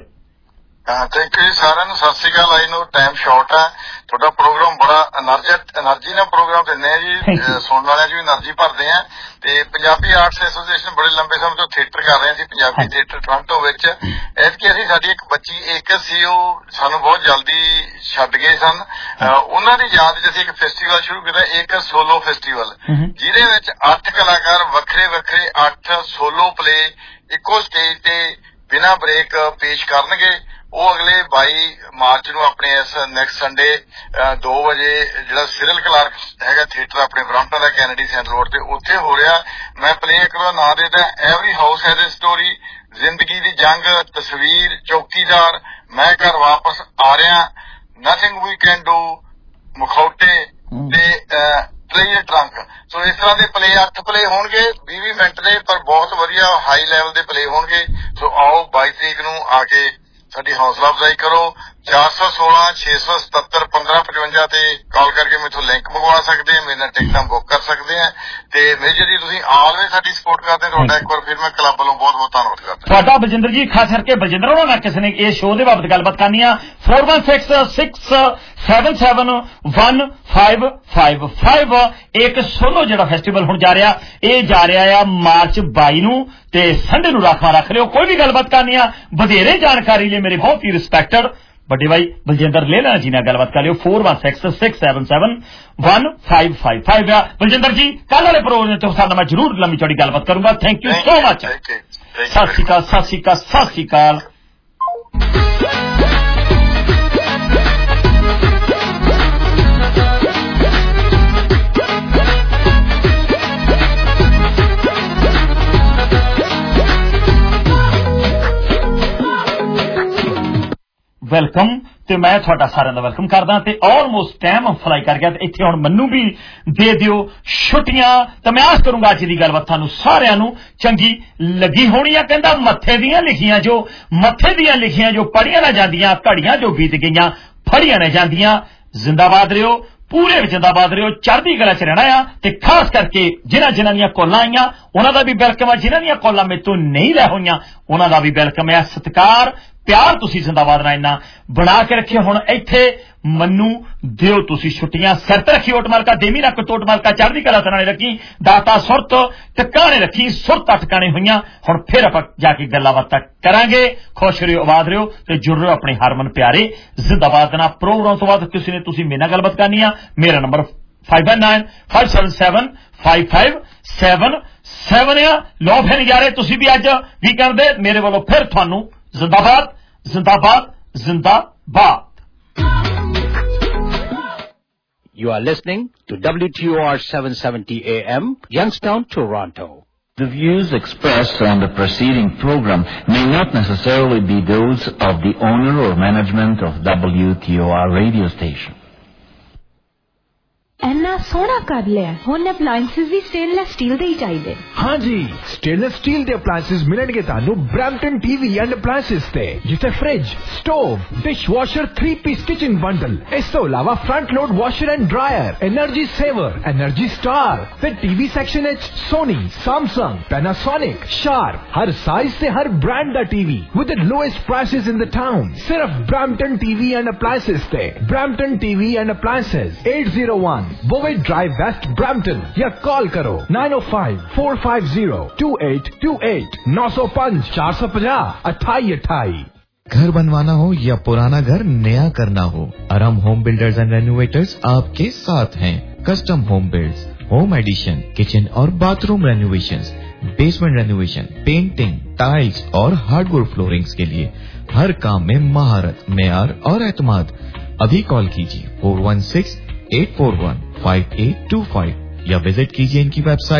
thank you ਸਾਰਿਆਂ ਨੂੰ ਸਤਿ ਸ੍ਰੀ ਅਕਾਲ ਆਈ ਨੂੰ ਟਾਈਮ ਸ਼ਾਰਟ ਹੈ ਤੁਹਾਡਾ ਪ੍ਰੋਗਰਾਮ ਬੜਾ એનર્ਜੀ એનર્ਜੀ ਨਾਲ ਪ੍ਰੋਗਰਾਮ ਦਿੰਦੇ ਆ ਜੀ ਸੁਣਨ ਵਾਲਿਆਂ 'ਚ ਵੀ એનર્ਜੀ ਭਰਦੇ ਆ ਤੇ ਪੰਜਾਬੀ ਆਰਟਸ ਐਸੋਸੀਏਸ਼ਨ ਬੜੇ ਲੰਬੇ ਸਮੇਂ ਤੋਂ ਥੀਏਟਰ ਕਰ ਰਹੇ ਸੀ ਪੰਜਾਬੀ ਥੀਏਟਰ ਟੋਰਾਂਟੋ ਵਿੱਚ ਐਤਕੀ ਅਸੀਂ ਸਾਡੀ ਇੱਕ ਬੱਚੀ ਇੱਕ ਸੀ ਉਹ ਸਾਨੂੰ ਬਹੁਤ ਜਲਦੀ ਛੱਡ ਗਏ ਸਨ ਉਹਨਾਂ ਦੀ ਯਾਦ 'ਚ ਅਸੀਂ ਇੱਕ ਫੈਸਟੀਵਲ ਸ਼ੁਰੂ ਕੀਤਾ ਇੱਕ ਸੋਲੋ ਫੈਸਟੀਵਲ ਜਿਹਦੇ ਵਿੱਚ ਅੱਠ ਕਲਾਕਾਰ ਵੱਖਰੇ ਵੱਖਰੇ ਅੱਠ ਸੋਲੋ ਪਲੇ ਇੱਕੋ ਸਟੇਜ ਤੇ ਬਿਨਾਂ ਬ੍ਰੇਕ ਪੇਸ਼ ਕਰਨਗੇ ਉਹ ਅਗਲੇ ਬਾਈ ਮਾਰਚ ਨੂੰ ਆਪਣੇ ਇਸ ਨੈਕਸਟ ਸੰਡੇ ਦੋ ਵਜੇ ਜਿਹੜਾ ਸਿਰਲ ਕਲਾਰਕ ਹੈਗਾ ਥੀਏਟਰ ਆਪਣੇ ਬ੍ਰੈਂਪਟਨ ਦਾ ਕੈਨੇਡੀ ਸੈਂਟਰ ਰੋਡ ਤੇ ਉੱਥੇ ਹੋ ਰਿਹਾ ਮੈਂ ਪਲੇ ਇੱਕ ਦਾ ਨਾਂ ਦੇਦਾ every house has a story ਜ਼ਿੰਦਗੀ ਦੀ ਜੰਗ ਤਸਵੀਰ ਚੌਕੀਦਾਰ ਮੈਂ ਘਰ ਵਾਪਸ ਆ ਰਿਹਾ ਨਥਿੰਗ ਵੀ ਕੈਨ ਡੂ ਮੁਖੌਟੇ ਤੇ ਪਲੇ ਟਰੰਕ ਸੋ ਇਸ ਤਰ੍ਹਾਂ ਦੇ ਪਲੇ ਅੱਠ ਪਲੇ ਹੋਣਗੇ ਵੀਹ ਵੀਹ ਮਿੰਟ ਦੇ ਪਰ ਬਹੁਤ ਵਧੀਆ ਹਾਈ ਲੈਵਲ ਦੇ ਪਲੇ ਹੋਣਗੇ ਸੋ ਆਓ ਬਾਈ ਤਰੀਕ ਨੂੰ ਆ ਕੇ ਸਾਡੀ ਹੌਸਲਾ ਅਫਜ਼ਾਈ ਕਰੋ ਚਾਰ ਸੌ ਸੋਲਾਂ ਛੇ ਸੌ ਸਤੱਤਰ ਪੰਦਰਾਂ ਪਚਵੰਜਾ ਤੇ ਕਾਲ ਕਰਕੇ ਮੈਥੋਂ ਲਿੰਕ ਮੰਗਵਾ ਸਕਦੇ ਮੇਰੇ ਨਾਲ ਟਿਕਟਾਂ ਬੁੱਕ ਕਰ ਸਕਦੇ ਆ ਤੇ ਮੇਜਰ ਜੀ ਤੁਸੀਂ ਆਲਵੇਜ਼ ਸਾਡੀ ਸਪੋਰਟ ਕਰਦੇ ਤੁਹਾਡਾ ਇੱਕ ਵਾਰ ਫਿਰ ਮੈਂ ਕਲੱਬ ਵੱਲੋਂ ਬਹੁਤ ਬਹੁਤ ਧੰਨਵਾਦ ਕਰਦਾ ਤੁਹਾਡਾ ਬਲਜਿੰਦਰ ਜੀ ਖਾਸ ਕਰਕੇ ਬਲਜਿੰਦਰ ਉਹਨਾਂ ਨਾਲ ਕਿਸੇ ਨੇ ਇਸ ਸ਼ੋਅ ਦੇ ਬਾਬਤ ਗੱਲਬਾਤ ਕਰਨੀ ਆ four one six six seven seven one five five five ਇੱਕ ਸੋਲੋ ਜਿਹੜਾ ਫੈਸਟੀਵਲ ਹੁਣ ਜਾ ਰਿਹਾ ਇਹ ਜਾ ਰਿਹਾ ਆ ਮਾਰਚ ਬਾਈ ਨੂੰ ਤੇ ਸੰਡੇ ਨੂੰ ਰਾਖਵਾਂ ਰੱਖ ਲਿਓ ਕੋਈ ਵੀ ਗੱਲਬਾਤ ਕਰਨੀ ਆ ਵਧੇਰੇ ਜਾਣਕਾਰੀ ਲਈ ਮੇਰੇ ਬਹੁਤ ਹੀ ਰਿਸਪੈਕਟਡ ਵੱਡੇ ਭਾਈ ਬਲਜਿੰਦਰ ਲਹਿਣਾ ਜੀ ਨਾਲ ਗੱਲਬਾਤ ਕਰ ਲਿਓ four one six six seven seven one five five five ਆ ਬਲਜਿੰਦਰ ਜੀ ਕੱਲ ਵਾਲੇ ਪ੍ਰੋਗਰਾਮ ਤੇ ਸਾਡੇ ਨਾਲ ਮੈਂ ਜ਼ਰੂਰ ਲੰਮੀ ਚੌੜੀ ਗੱਲਬਾਤ ਕਰੂੰਗਾ ਥੈਂਕ ਯੂ ਸੋ ਮਚ ਸਤਿ ਸ਼੍ਰੀ ਅਕਾਲ ਸਤਿ ਸ਼੍ਰੀ ਅਕਾਲ ਸਤਿ ਸ਼੍ਰੀ ਅਕਾਲ ਵੈਲਕਮ ਤੇ ਮੈਂ ਤੁਹਾਡਾ ਸਾਰਿਆਂ ਦਾ ਵੈਲਕਮ ਕਰਦਾ ਤੇ ਆਲਮੋਸਟ ਟਾਈਮ ਫਲਾਈ ਕਰ ਗਿਆ ਤੇ ਇੱਥੇ ਹੁਣ ਮੈਨੂੰ ਵੀ ਦੇ ਦਿਓ ਛੁੱਟੀਆਂ ਤਾਂ ਮੈਂ ਆਸ ਕਰੂੰਗਾ ਅੱਜ ਦੀ ਗੱਲਬਾਤ ਤੁਹਾਨੂੰ ਸਾਰਿਆਂ ਨੂੰ ਚੰਗੀ ਲੱਗੀ ਹੋਣੀ ਆ ਕਹਿੰਦਾ ਮੱਥੇ ਦੀਆਂ ਲਿਖੀਆਂ ਜੋ ਮੱਥੇ ਦੀਆਂ ਲਿਖੀਆਂ ਜੋ ਪੜੀਆਂ ਨਾ ਜਾਂਦੀਆਂ ਘੜੀਆਂ ਜੋ ਬੀਤ ਗਈਆਂ ਫੜੀਆਂ ਨਾ ਜਾਂਦੀਆਂ ਜ਼ਿੰਦਾਬਾਦ ਰਿਓ ਪੂਰੇ ਵਿੱਚ ਜ਼ਿੰਦਾਬਾਦ ਰਿਓ ਚੜ੍ਹਦੀ ਕਲਾ ਚ ਰਹਿਣਾ ਆ ਤੇ ਖਾਸ ਕਰਕੇ ਜਿਨ੍ਹਾਂ ਜਿਨ੍ਹਾਂ ਦੀਆਂ ਕਾਲਾਂ ਆਈਆਂ ਉਹਨਾਂ ਦਾ ਵੀ ਵੈਲਕਮ ਆ ਜਿਨ੍ਹਾਂ ਦੀਆਂ ਕਾਲਾਂ ਮੇਰੇ ਤੋਂ ਨਹੀਂ ਲੈ ਹੋਈਆਂ ਉਹਨਾਂ ਦਾ ਵੀ ਵੈਲਕਮ ਆ ਸਤਿਕਾਰ ਪਿਆਰ ਤੁਸੀਂ ਜ਼ਿੰਦਾਬਾਦ ਨਾਲ ਇੰਨਾ ਬਣਾ ਕੇ ਰੱਖਿਓ ਹੁਣ ਇੱਥੇ ਮੈਨੂੰ ਦਿਓ ਤੁਸੀਂ ਛੁੱਟੀਆਂ ਸਿਰ ਤੇ ਰੱਖੀ ਓਟ ਮਾਲਕਾ ਦੇਵੀ ਰੱਖ ਟੋਟ ਮਾਲਕਾ ਚੜ੍ਹਦੀ ਕਲਾ ਤਨਾਣੇ ਰੱਖੀ ਦਾਤਾ ਸੁਰਤ ਟਿਕਾਣੇ ਰੱਖੀ ਸੁਰਤ ਟਿਕਾਣੇ ਹੋਈਆਂ ਹੁਣ ਫਿਰ ਆਪਾਂ ਜਾ ਕੇ ਗੱਲਾਂ ਬਾਤਾਂ ਕਰਾਂਗੇ ਖੁਸ਼ ਰਹੋ ਆਬਾਦ ਰਹੋ ਤੇ ਜੁੜ ਰਹੋ ਆਪਣੇ ਹਰਮਨ ਪਿਆਰੇ ਜ਼ਿੰਦਾਬਾਦ ਨਾਲ ਪ੍ਰੋਗਰਾਮ ਤੋਂ ਬਾਅਦ ਕਿਸੇ ਨੇ ਤੁਸੀਂ ਮੇਰੇ ਨਾਲ ਗੱਲਬਾਤ ਕਰਨੀ ਆ ਮੇਰਾ number five one nine five seven seven five five seven seven ਆ। ਲਓ ਫਿਰ ਨਜ਼ਾਰੇ ਤੁਸੀਂ ਵੀ ਅੱਜ ਵੀਕਐਂਡ ਦੇ ਮੇਰੇ ਵੱਲੋਂ ਫਿਰ ਤੁਹਾਨੂੰ ਜ਼ਿੰਦਾਬਾਦ ਜ਼ਿੰਦਾਬਾਦ ਜ਼ਿੰਦਾਬਾਦ। You are listening to W T O R seven seventy A M, Youngstown, Toronto. The views expressed on the preceding program may not necessarily be those of the owner or management of W T O R radio station. ਇੰਨਾ ਸੋਹਣਾ ਕਰ ਲਿਆ ਹੁਣ appliances ਵੀ stainless steel ਦੇ ਹੀ ਚਾਹੀਦੇ। हाँ जी, स्टेनलेस स्टील ਦੇ ਅਪਲਾਈਐਂਸਸ ਮਿਲਣਗੇ ਤੁਹਾਨੂੰ ਬ੍ਰੈਂਪਟਨ ਟੀਵੀ ਐਂਡ ਅਪਲਾਈਐਂਸਸ ਤੇ, ਜਿੱਥੇ fridge, stove, dishwasher three piece kitchen bundle, ਇਸ ਤੋਂ ਇਲਾਵਾ front load washer and dryer, energy saver, energy star ਤੇ ਟੀਵੀ ਸੈਕਸ਼ਨ ਵਿੱਚ ਸੋਨੀ, ਸੈਮਸੰਗ, ਪੈਨਾਸੋਨਿਕ, ਸ਼ਾਰਪ, ਹਰ ਸਾਈਜ਼ ਤੇ ਹਰ ਬ੍ਰਾਂਡ ਦਾ TV with the lowest prices in the town. ਸਿਰਫ ਬ੍ਰੈਂਪਟਨ ਟੀਵੀ ਐਂਡ ਅਪਲਾਈਐਂਸਸ ਤੇ। Brampton TV and appliances eight oh one Bowen Drive West, Brampton, या call करो nine oh five, four five zero, two eight two eight, nine oh five, four five zero, अट्ठाई अट्ठाई। घर बनवाना हो या पुराना घर नया करना हो, अरम होम बिल्डर्स एंड रेनोवेटर्स आपके साथ हैं। Custom home builds, home addition, kitchen और bathroom renovations, basement renovation, painting, tiles और हार्डवुड फ्लोरिंग्स के लिए हर काम में महारत, मेयार और एतमाद। अभी कॉल कीजिए four one six, eight four one, five eight two five या विजिट कीजिए इनकी वेबसाइट